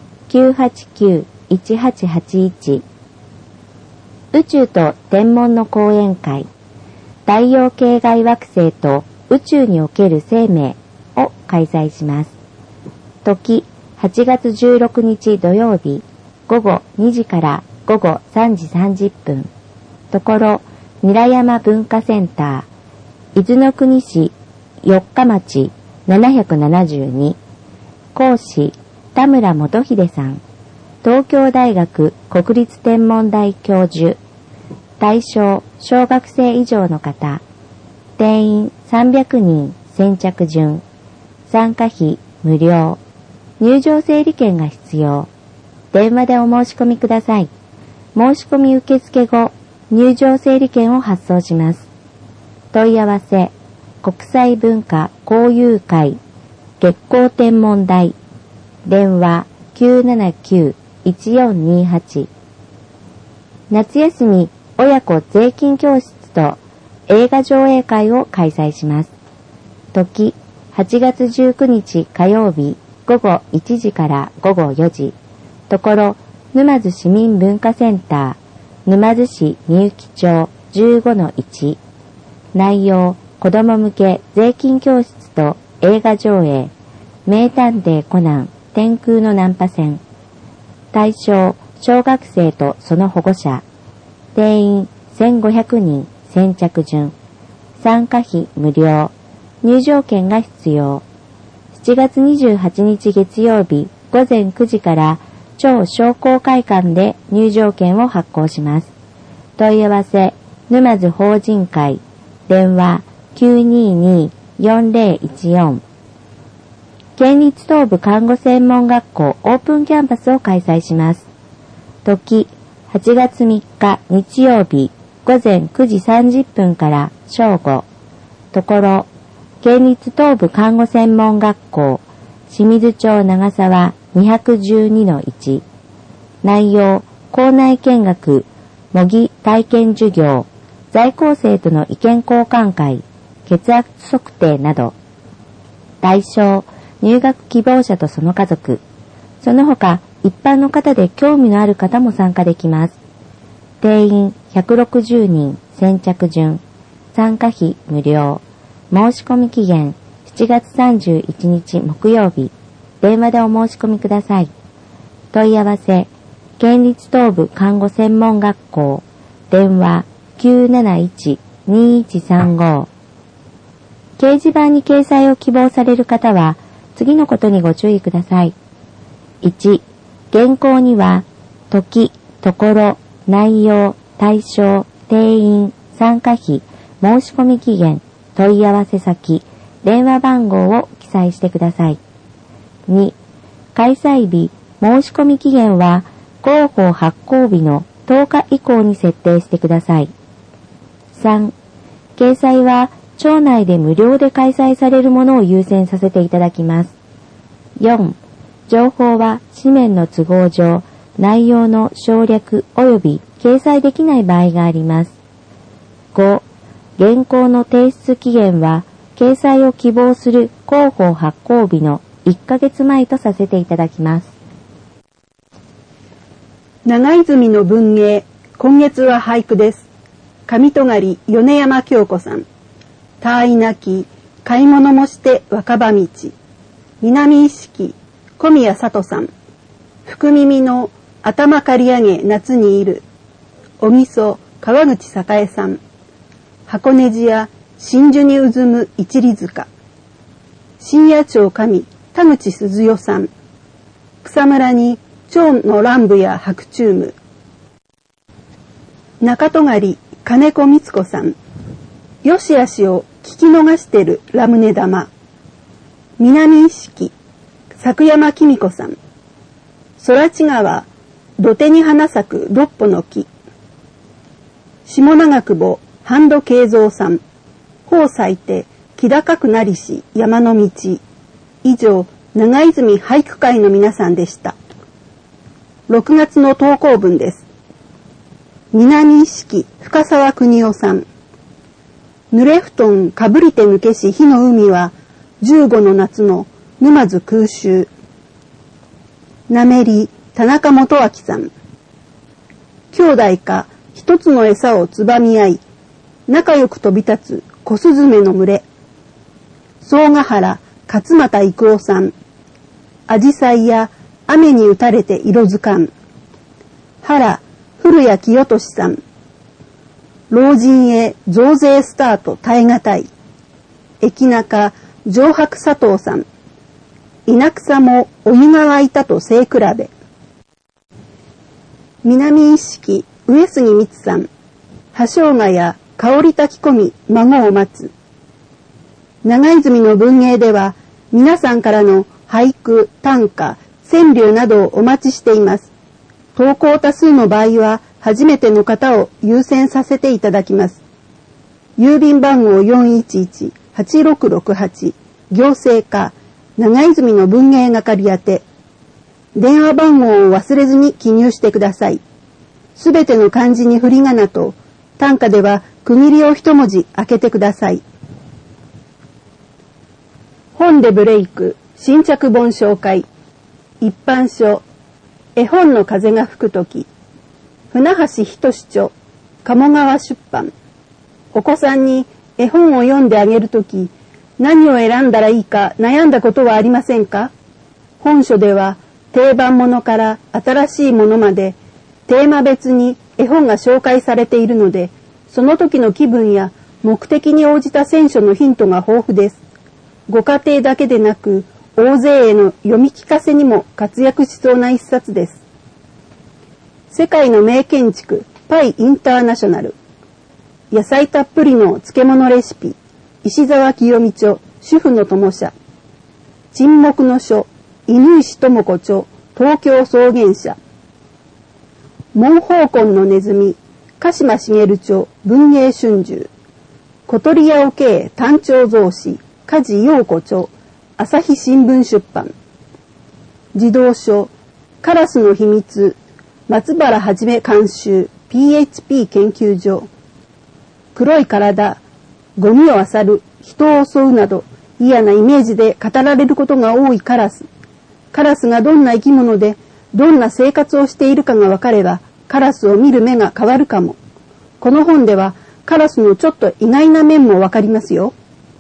[SPEAKER 3] 989-1881。宇宙と天文の講演会、太陽系外惑星と宇宙における生命を開催します。時8月16日土曜日午後2時から午後3時30分。ところ韮山文化センター、伊豆の国市四日町772。講師田村元秀さん。東京大学国立天文台教授。対象小学生以上の方。定員300人先着順。参加費無料。入場整理券が必要。電話でお申し込みください。申し込み受付後、入場整理券を発送します。問い合わせ、国際文化交流会月光天文台。電話 979-1428。夏休み親子税金教室と映画上映会を開催します。時8月19日火曜日午後1時から午後4時。ところ沼津市民文化センター、沼津市みゆき町 15-1。内容、子供向け税金教室と映画上映、名探偵コナン天空の難破船。対象、小学生とその保護者。定員1500人先着順。参加費無料。入場券が必要。7月28日月曜日午前9時から超商工会館で入場券を発行します。問い合わせ、沼津法人会。電話 922-4014。県立東部看護専門学校オープンキャンパスを開催します。時8月3日日曜日午前9時30分から正午。ところ県立東部看護専門学校清水町長沢212-1。内容、校内見学、模擬体験授業、在校生との意見交換会、血圧測定など。対象、入学希望者とその家族。その他、一般の方で興味のある方も参加できます。定員160人先着順。参加費無料。申し込み期限7月31日木曜日。電話でお申し込みください。問い合わせ、県立東部看護専門学校。電話 971-2135。掲示板に掲載を希望される方は、次のことにご注意ください。1、原稿には、時、ところ、内容、対象、定員、参加費、申し込み期限、問い合わせ先、電話番号を記載してください。2、開催日、申し込み期限は、広報発行日の10日以降に設定してください。3、掲載は、町内で無料で開催されるものを優先させていただきます。4、情報は紙面の都合上、内容の省略及び掲載できない場合があります。5、原稿の提出期限は、掲載を希望する広報発行日の1ヶ月前とさせていただきます。
[SPEAKER 4] 長泉の文芸、今月は俳句です。上戸狩米山京子さん。たあいなき、買い物もして若葉道。南意識、小宮里さん。福耳の頭刈り上げ夏にいる。おみそ、川口栄さん。箱根路や真珠にうずむ一里塚。深夜町上、田口鈴代さん。草むらに蝶の乱舞や白昼夢。中戸狩金子光子さん。よしあしを聞き逃してるラムネ玉。南意識、作山紀美子さん。空知川、土手に花咲く六歩の木。下長久保、半戸慶三さん。穂咲いて、気高くなりし山の道。以上、長泉俳句会の皆さんでした。6月の投稿文です。 南一色深沢邦夫さん。濡れ布団かぶりて抜けし火の海は15の夏の沼津空襲。なめり田中元明さん。兄弟か一つの餌をつばみ合い、仲良く飛び立つ小スズメの群れ。総ヶ原勝又郁夫さん。アジサイや雨に打たれて色づかん。原古谷清俊さん。老人へ増税スタート耐え難い。駅中上白佐藤さん。稲草もお湯が沸いたと背比べ。南一色上杉光さん。葉生姜や香り炊き込み孫を待つ。長泉の文芸では皆さんからの俳句、短歌、川柳などをお待ちしています。投稿多数の場合は初めての方を優先させていただきます。郵便番号 411-8668 行政課長泉の文芸係宛て。電話番号を忘れずに記入してください。すべての漢字に振り仮名と、短歌では区切りを一文字開けてください。本でブレイク新着本紹介。一般書絵本の風が吹くとき。船橋仁著鴨川出版。お子さんに絵本を読んであげるとき、何を選んだらいいか悩んだことはありませんか？本書では定番ものから新しいものまでテーマ別に絵本が紹介されているので、その時の気分や目的に応じた選書のヒントが豊富です。ご家庭だけでなく大勢への読み聞かせにも活躍しそうな一冊です。世界の名建築パイインターナショナル。野菜たっぷりの漬物レシピ。石沢清美著主婦の友社。沈黙の書犬石智子著東京草原社。門方根のネズミ鹿島茂著文芸春秋。小鳥屋おけ単調増詞梶陽子著朝日新聞出版。児童書カラスの秘密松原はじめ監修 PHP 研究所。黒い体ゴミを漁る人を襲うなど嫌なイメージで語られることが多いカラス。カラスがどんな生き物でどんな生活をしているかが分かればカラスを見る目が変わるかも。この本ではカラスのちょっと意外な面も分かりますよ。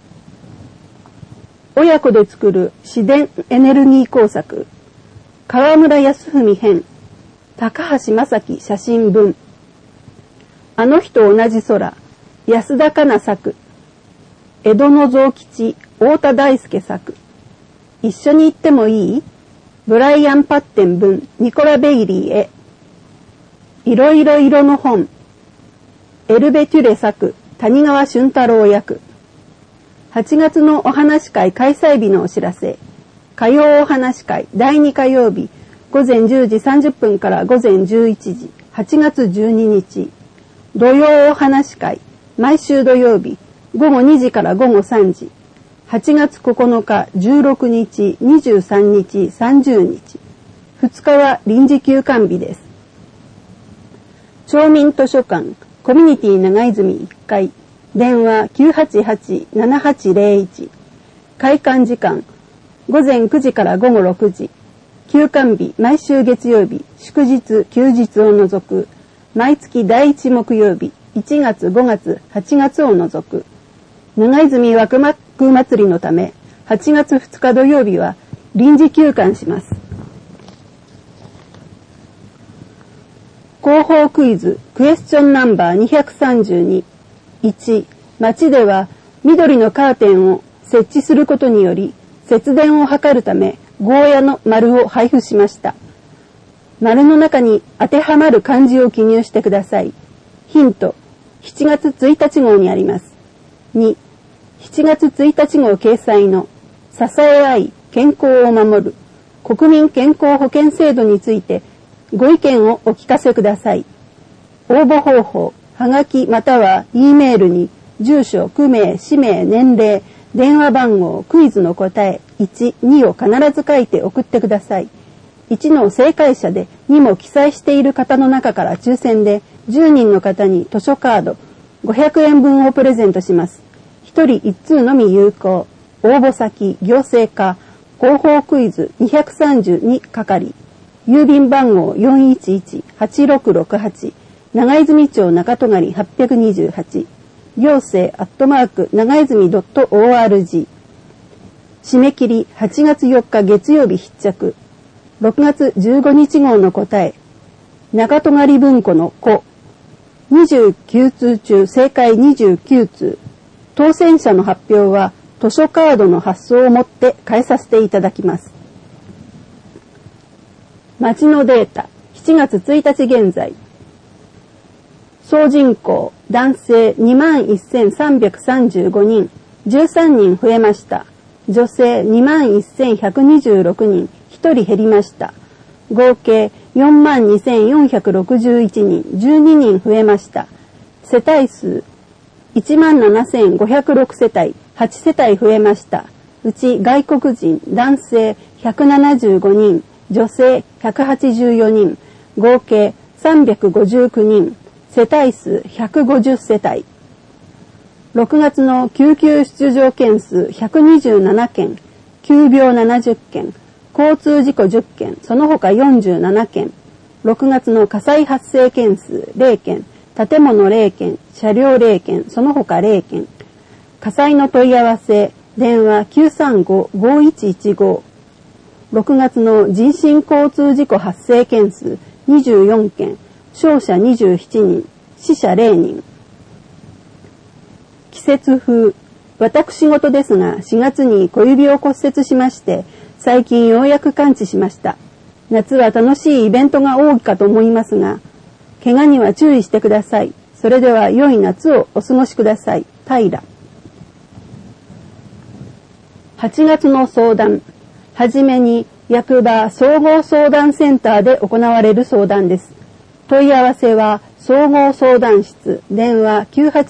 [SPEAKER 4] 親子で作る自然エネルギー工作。川村康文編。高橋正樹写真文。あの日と同じ空。安田香奈作。江戸の蔵吉太田大輔作。一緒に行ってもいい？ブライアン・パッテン文ニコラ・ベイリーへ。いろいろ色の本。エルベ・テュレ作谷川俊太郎役。8月のお話会開催日のお知らせ。火曜お話会第2火曜日午前10時30分から午前11時8月12日。土曜お話会毎週土曜日午後2時から午後3時。8月9日、16日、23日、30日。2日は臨時休館日です。町民図書館コミュニティ長泉1階。電話 988-7801。開館時間午前9時から午後6時。休館日毎週月曜日、祝日休日を除く。毎月第1木曜日、1月5月8月を除く。長泉枠祭りのため8月2日土曜日は臨時休館します。広報クイズクエスチョンナンバー232。1、町では緑のカーテンを設置することにより節電を図るためゴーヤの丸を配布しました。丸の中に当てはまる漢字を記入してください。ヒント、7月1日号にあります。2、7月1日号掲載の支え合い健康を守る国民健康保険制度についてご意見をお聞かせください。応募方法、はがきまたは E メールに住所、区名、氏名、年齢、電話番号、クイズの答え、1、2を必ず書いて送ってください。1の正解者で2も記載している方の中から抽選で 10人の方に図書カード500円分をプレゼントします。1人1通のみ有効。応募先、行政課、広報クイズ232係。郵便番号 411-8668。長泉町中戸狩828。行政長泉.org。締め切り8月4日月曜日必着。6月15日号の答え。中戸狩文庫の子。29通中正解29通。当選者の発表は図書カードの発送をもって返させていただきます。町のデータ、7月1日現在。総人口、男性 21,335 人、13人増えました。女性 21,126 人、1人減りました。合計 42,461 人、12人増えました。世帯数、17,506 世帯、8世帯増えました。うち外国人、男性175人、女性184人、合計359人、世帯数150世帯。6月の救急出場件数127件、急病70件、交通事故10件、その他47件。6月の火災発生件数0件、建物0件、車両0件、その他0件。火災の問い合わせ、電話 935-5115。6月の人身交通事故発生件数24件、傷者27人、死者0人。季節風。私事ですが、4月に小指を骨折しまして、最近ようやく完治しました。夏は楽しいイベントが多いかと思いますが、怪我には注意してください。それでは良い夏をお過ごしください。平。8月の相談。はじめに役場総合相談センターで行われる相談です。問い合わせは総合相談室、電話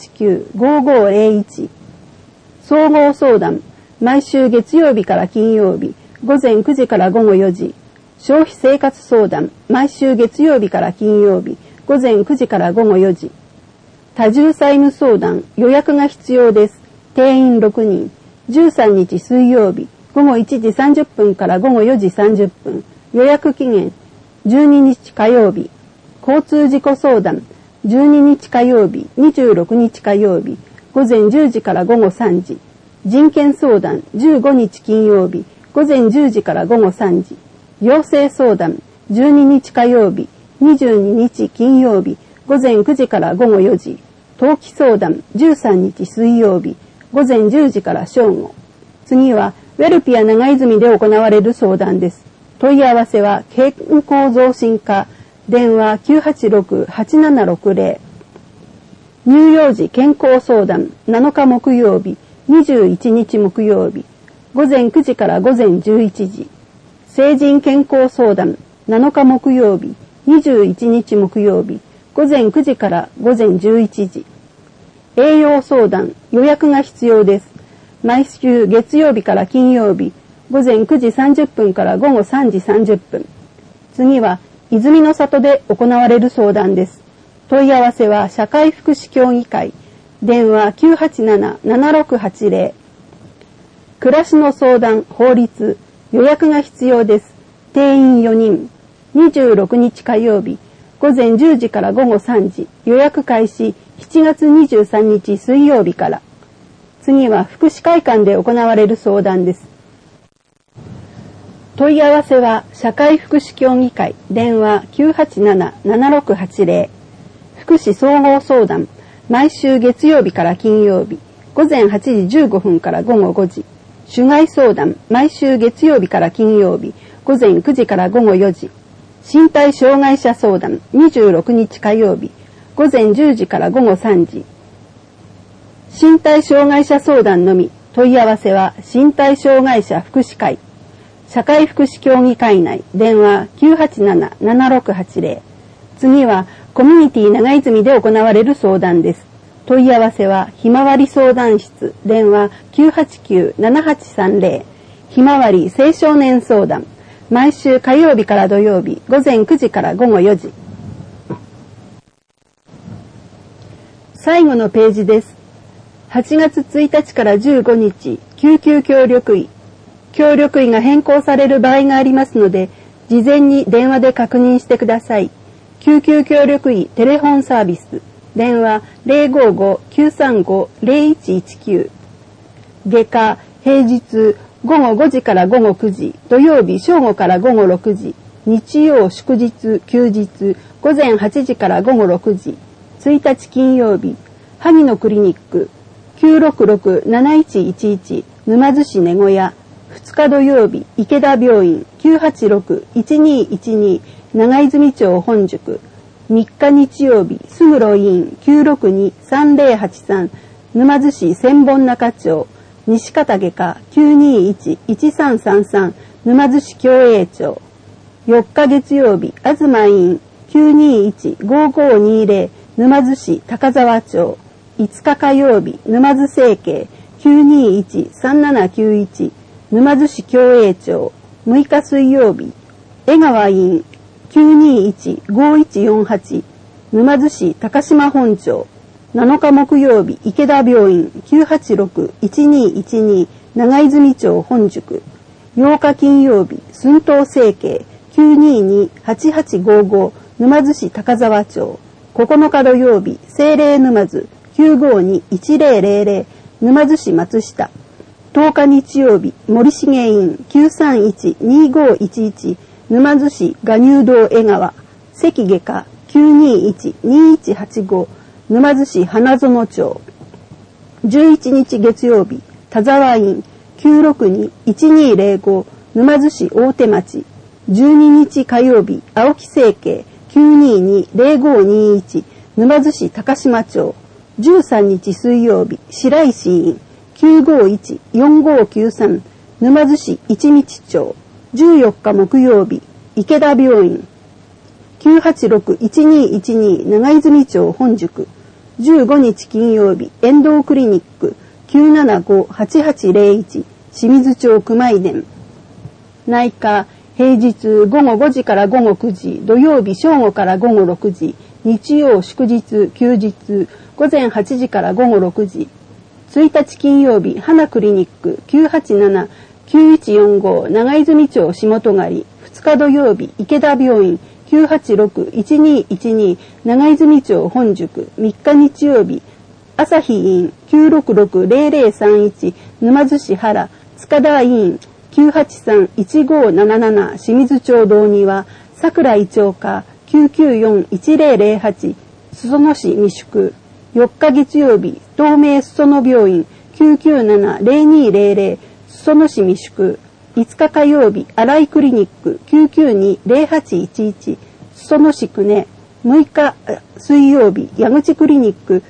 [SPEAKER 4] 989-5501。総合相談、毎週月曜日から金曜日、午前9時から午後4時。消費生活相談、毎週月曜日から金曜日、午前9時から午後4時。多重債務相談、予約が必要です。定員6人。13日水曜日、午後1時30分から午後4時30分。予約期限、12日火曜日。交通事故相談、12日火曜日、26日火曜日、午前10時から午後3時。人権相談、15日金曜日、午前10時から午後3時。行政相談、12日火曜日、22日金曜日、午前9時から午後4時。登記相談、13日水曜日、午前10時から正午。次は、ウェルピア長泉で行われる相談です。問い合わせは、健康増進課、電話 986-8760。乳幼児健康相談、7日木曜日、21日木曜日、午前9時から午前11時。成人健康相談、7日木曜日、21日木曜日、午前9時から午前11時。栄養相談、予約が必要です。毎週月曜日から金曜日、午前9時30分から午後3時30分。次は、泉の里で行われる相談です。問い合わせは社会福祉協議会、電話 987-7680。暮らしの相談、法律、予約が必要です。定員4人。26日火曜日、午前10時から午後3時。予約開始、7月23日水曜日から。次は福祉会館で行われる相談です。問い合わせは社会福祉協議会、電話 987-7680。福祉総合相談、毎週月曜日から金曜日、午前8時15分から午後5時。主害相談、毎週月曜日から金曜日、午前9時から午後4時。身体障害者相談、26日火曜日、午前10時から午後3時。身体障害者相談のみ、問い合わせは身体障害者福祉会、社会福祉協議会内、電話 987-7680。次はコミュニティ長泉で行われる相談です。問い合わせはひまわり相談室、電話 989-7830。ひまわり青少年相談、毎週火曜日から土曜日、午前9時から午後4時。 最後のページです。8月1日から15日、救急協力医。協力医が変更される場合がありますので、事前に電話で確認してください。救急協力医テレフォンサービス。電話 055-935-0119。外科、平日午後5時から午後9時、土曜日正午から午後6時、日曜祝日休日午前8時から午後6時、1日金曜日、萩野クリニック 966-7111 沼津市根小屋、2日土曜日池田病院 986-1212 長泉町本宿、3日日曜日すぐろ医院 962-3083 沼津市千本中町、西方外科 921-1333 沼津市共栄町、4日月曜日東医院 921-5520 沼津市高沢町、5日火曜日沼津整形 921-3791 沼津市共栄町、6日水曜日江川医院 921-5148 沼津市高島本町、7日木曜日池田病院 986-1212 長泉町本宿、8日金曜日寸東整形 922-8855 沼津市高沢町、9日土曜日聖霊沼津 952-1000 沼津市松下、10日日曜日森重院 931-2511 沼津市賀入堂江川、関外科 921-2185 沼津市花園町、11日月曜日田沢院 962-1205 沼津市大手町、12日火曜日青木整形 922-0521 沼津市高島町、13日水曜日白石院 951-4593 沼津市一道町、14日木曜日池田病院 986-1212 長泉町本宿、15日金曜日遠藤クリニック 975-8801 清水町熊井田、内科平日午後5時から午後9時、土曜日正午から午後6時、日曜祝日休日午前8時から午後6時、1日金曜日花クリニック 987-9145 長泉町下戸狩、2日土曜日池田病院 986-1212 長泉町本宿、3日日曜日朝日医院 966-0031 沼津市原、塚田医院 983-1577 清水町道庭、桜井町科 994-1008 裾野市未宿、4日月曜日東名裾野病院 997-0200 裾野市未宿、5日火曜日新井クリニック 992-0811 裾野市久根、6日水曜日矢口クリニック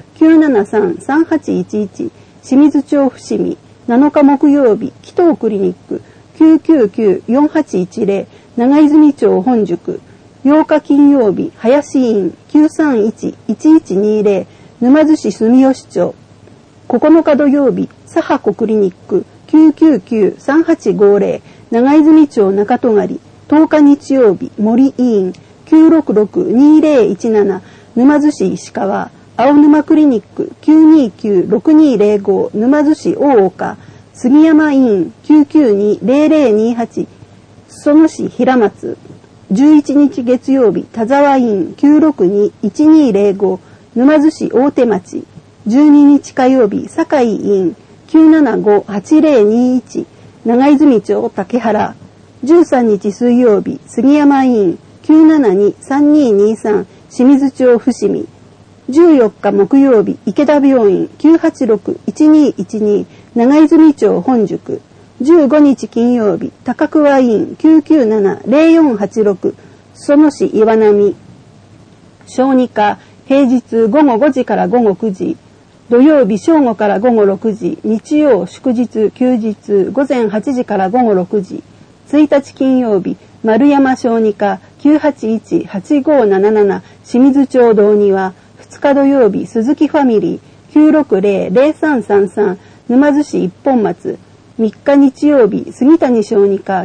[SPEAKER 4] 973-3811 清水町伏見、7日木曜日紀藤クリニック 999-4810 長泉町本宿、8日金曜日林院 931-1120 沼津市住吉町、9日土曜日佐波子クリニック 999-3850 長泉町中戸狩、10日日曜日森医院 966-2017 沼津市石川、青沼クリニック 929-6205 沼津市大岡、杉山医院 992-0028 裾野市平松、11日月曜日田沢院 962-1205 沼津市大手町、12日火曜日堺医院 975-8021 長泉町竹原、13日水曜日杉山医院 972-3223 清水町伏見、14日木曜日池田病院 986-1212 長泉町本宿、15日金曜日高桑院 997-0486 裾野市岩波、小児科平日午後5時から午後9時、土曜日正午から午後6時、日曜祝日休日午前8時から午後6時、1日金曜日丸山小児科 981-8577 清水町道庭、2日土曜日鈴木ファミリー 960-0333 沼津市一本松、3日日曜日杉谷小児科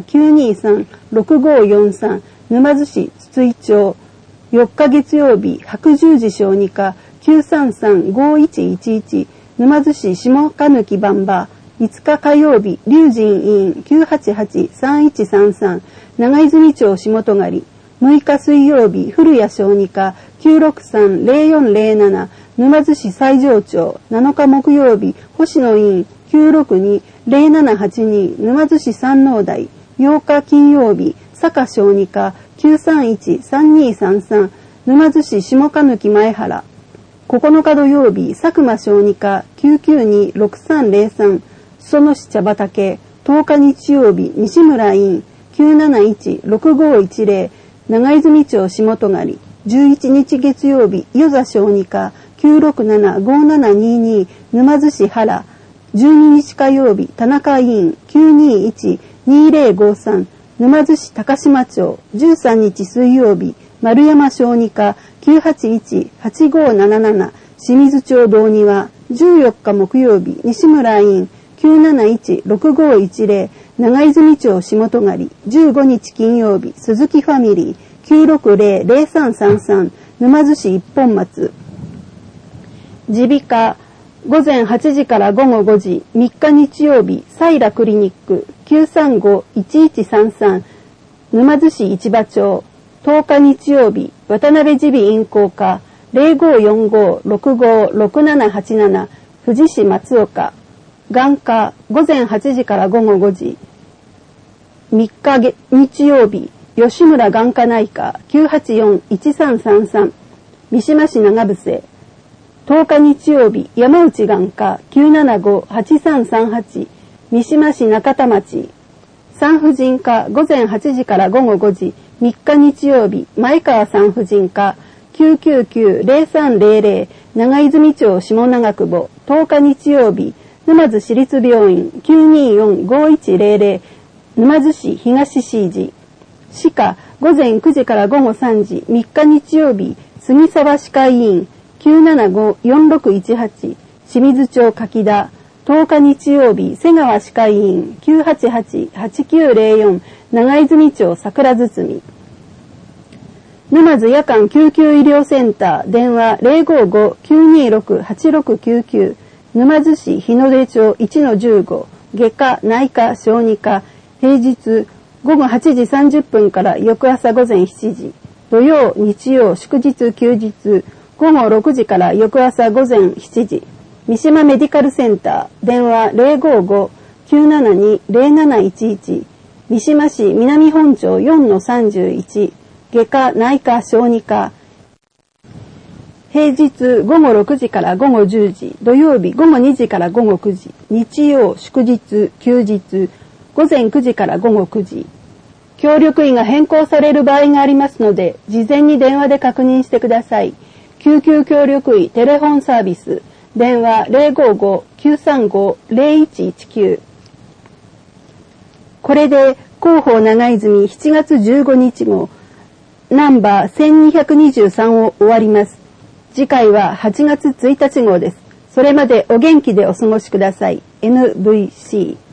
[SPEAKER 4] 923-6543 沼津市筒井町、4日月曜日白十字小児科 933-5111沼津市下鹿貫番場5日火曜日龍神委員 988-3133 長泉町下戸狩6日水曜日古谷小児科 963-0407 沼津市西条町7日木曜日星野委員 962-0782 沼津市山王台8日金曜日坂小児科 931-3233 沼津市下鹿貫前原9日土曜日佐久間小児科 992-6303 裾野市茶畑10日日曜日西村委員 971-6510 長泉町下戸狩11日月曜日与座小児科 967-5722 沼津市原12日火曜日田中委員 921-2053 沼津市高島町13日水曜日丸山小児科 981-8577 清水町道庭14日木曜日西村委員 971-6510 長泉町下戸狩15日金曜日鈴木ファミリー 960-0333 沼津市一本松耳鼻科午前8時から午後5時3日日曜日サイラクリニック 935-1133 沼津市市場町10日日曜日渡辺耳鼻咽喉科 0545-656787 富士市松岡眼科午前8時から午後5時3日日曜日吉村眼科内科 984-1333 三島市長伏10日日曜日山内眼科 975-8338 三島市中田町産婦人科午前8時から午後5時3日日曜日前川産婦人科 999-0300 長泉町下長久保10日日曜日沼津市立病院 924-5100 沼津市東市寺歯科午前9時から午後3時3日日曜日杉沢歯科医院 975-4618 清水町柿田10日日曜日瀬川歯科医院 988-8904 長泉町桜堤沼津夜間救急医療センター電話 055-926-8699 沼津市日の出町 1-15 外科内科小児科平日午後8時30分から翌朝午前7時土曜日曜祝日休日午後6時から翌朝午前7時三島メディカルセンター電話 055-972-0711 三島市南本町 4-31 外科内科小児科平日午後6時から午後10時土曜日午後2時から午後9時日曜祝日休日午前9時から午後9時協力医が変更される場合がありますので事前に電話で確認してください。救急協力医テレフォンサービス電話 055-935-0119 これで広報長泉7月15日号ナンバー1223を終わります。次回は8月1日号です。それまでお元気でお過ごしください。NVC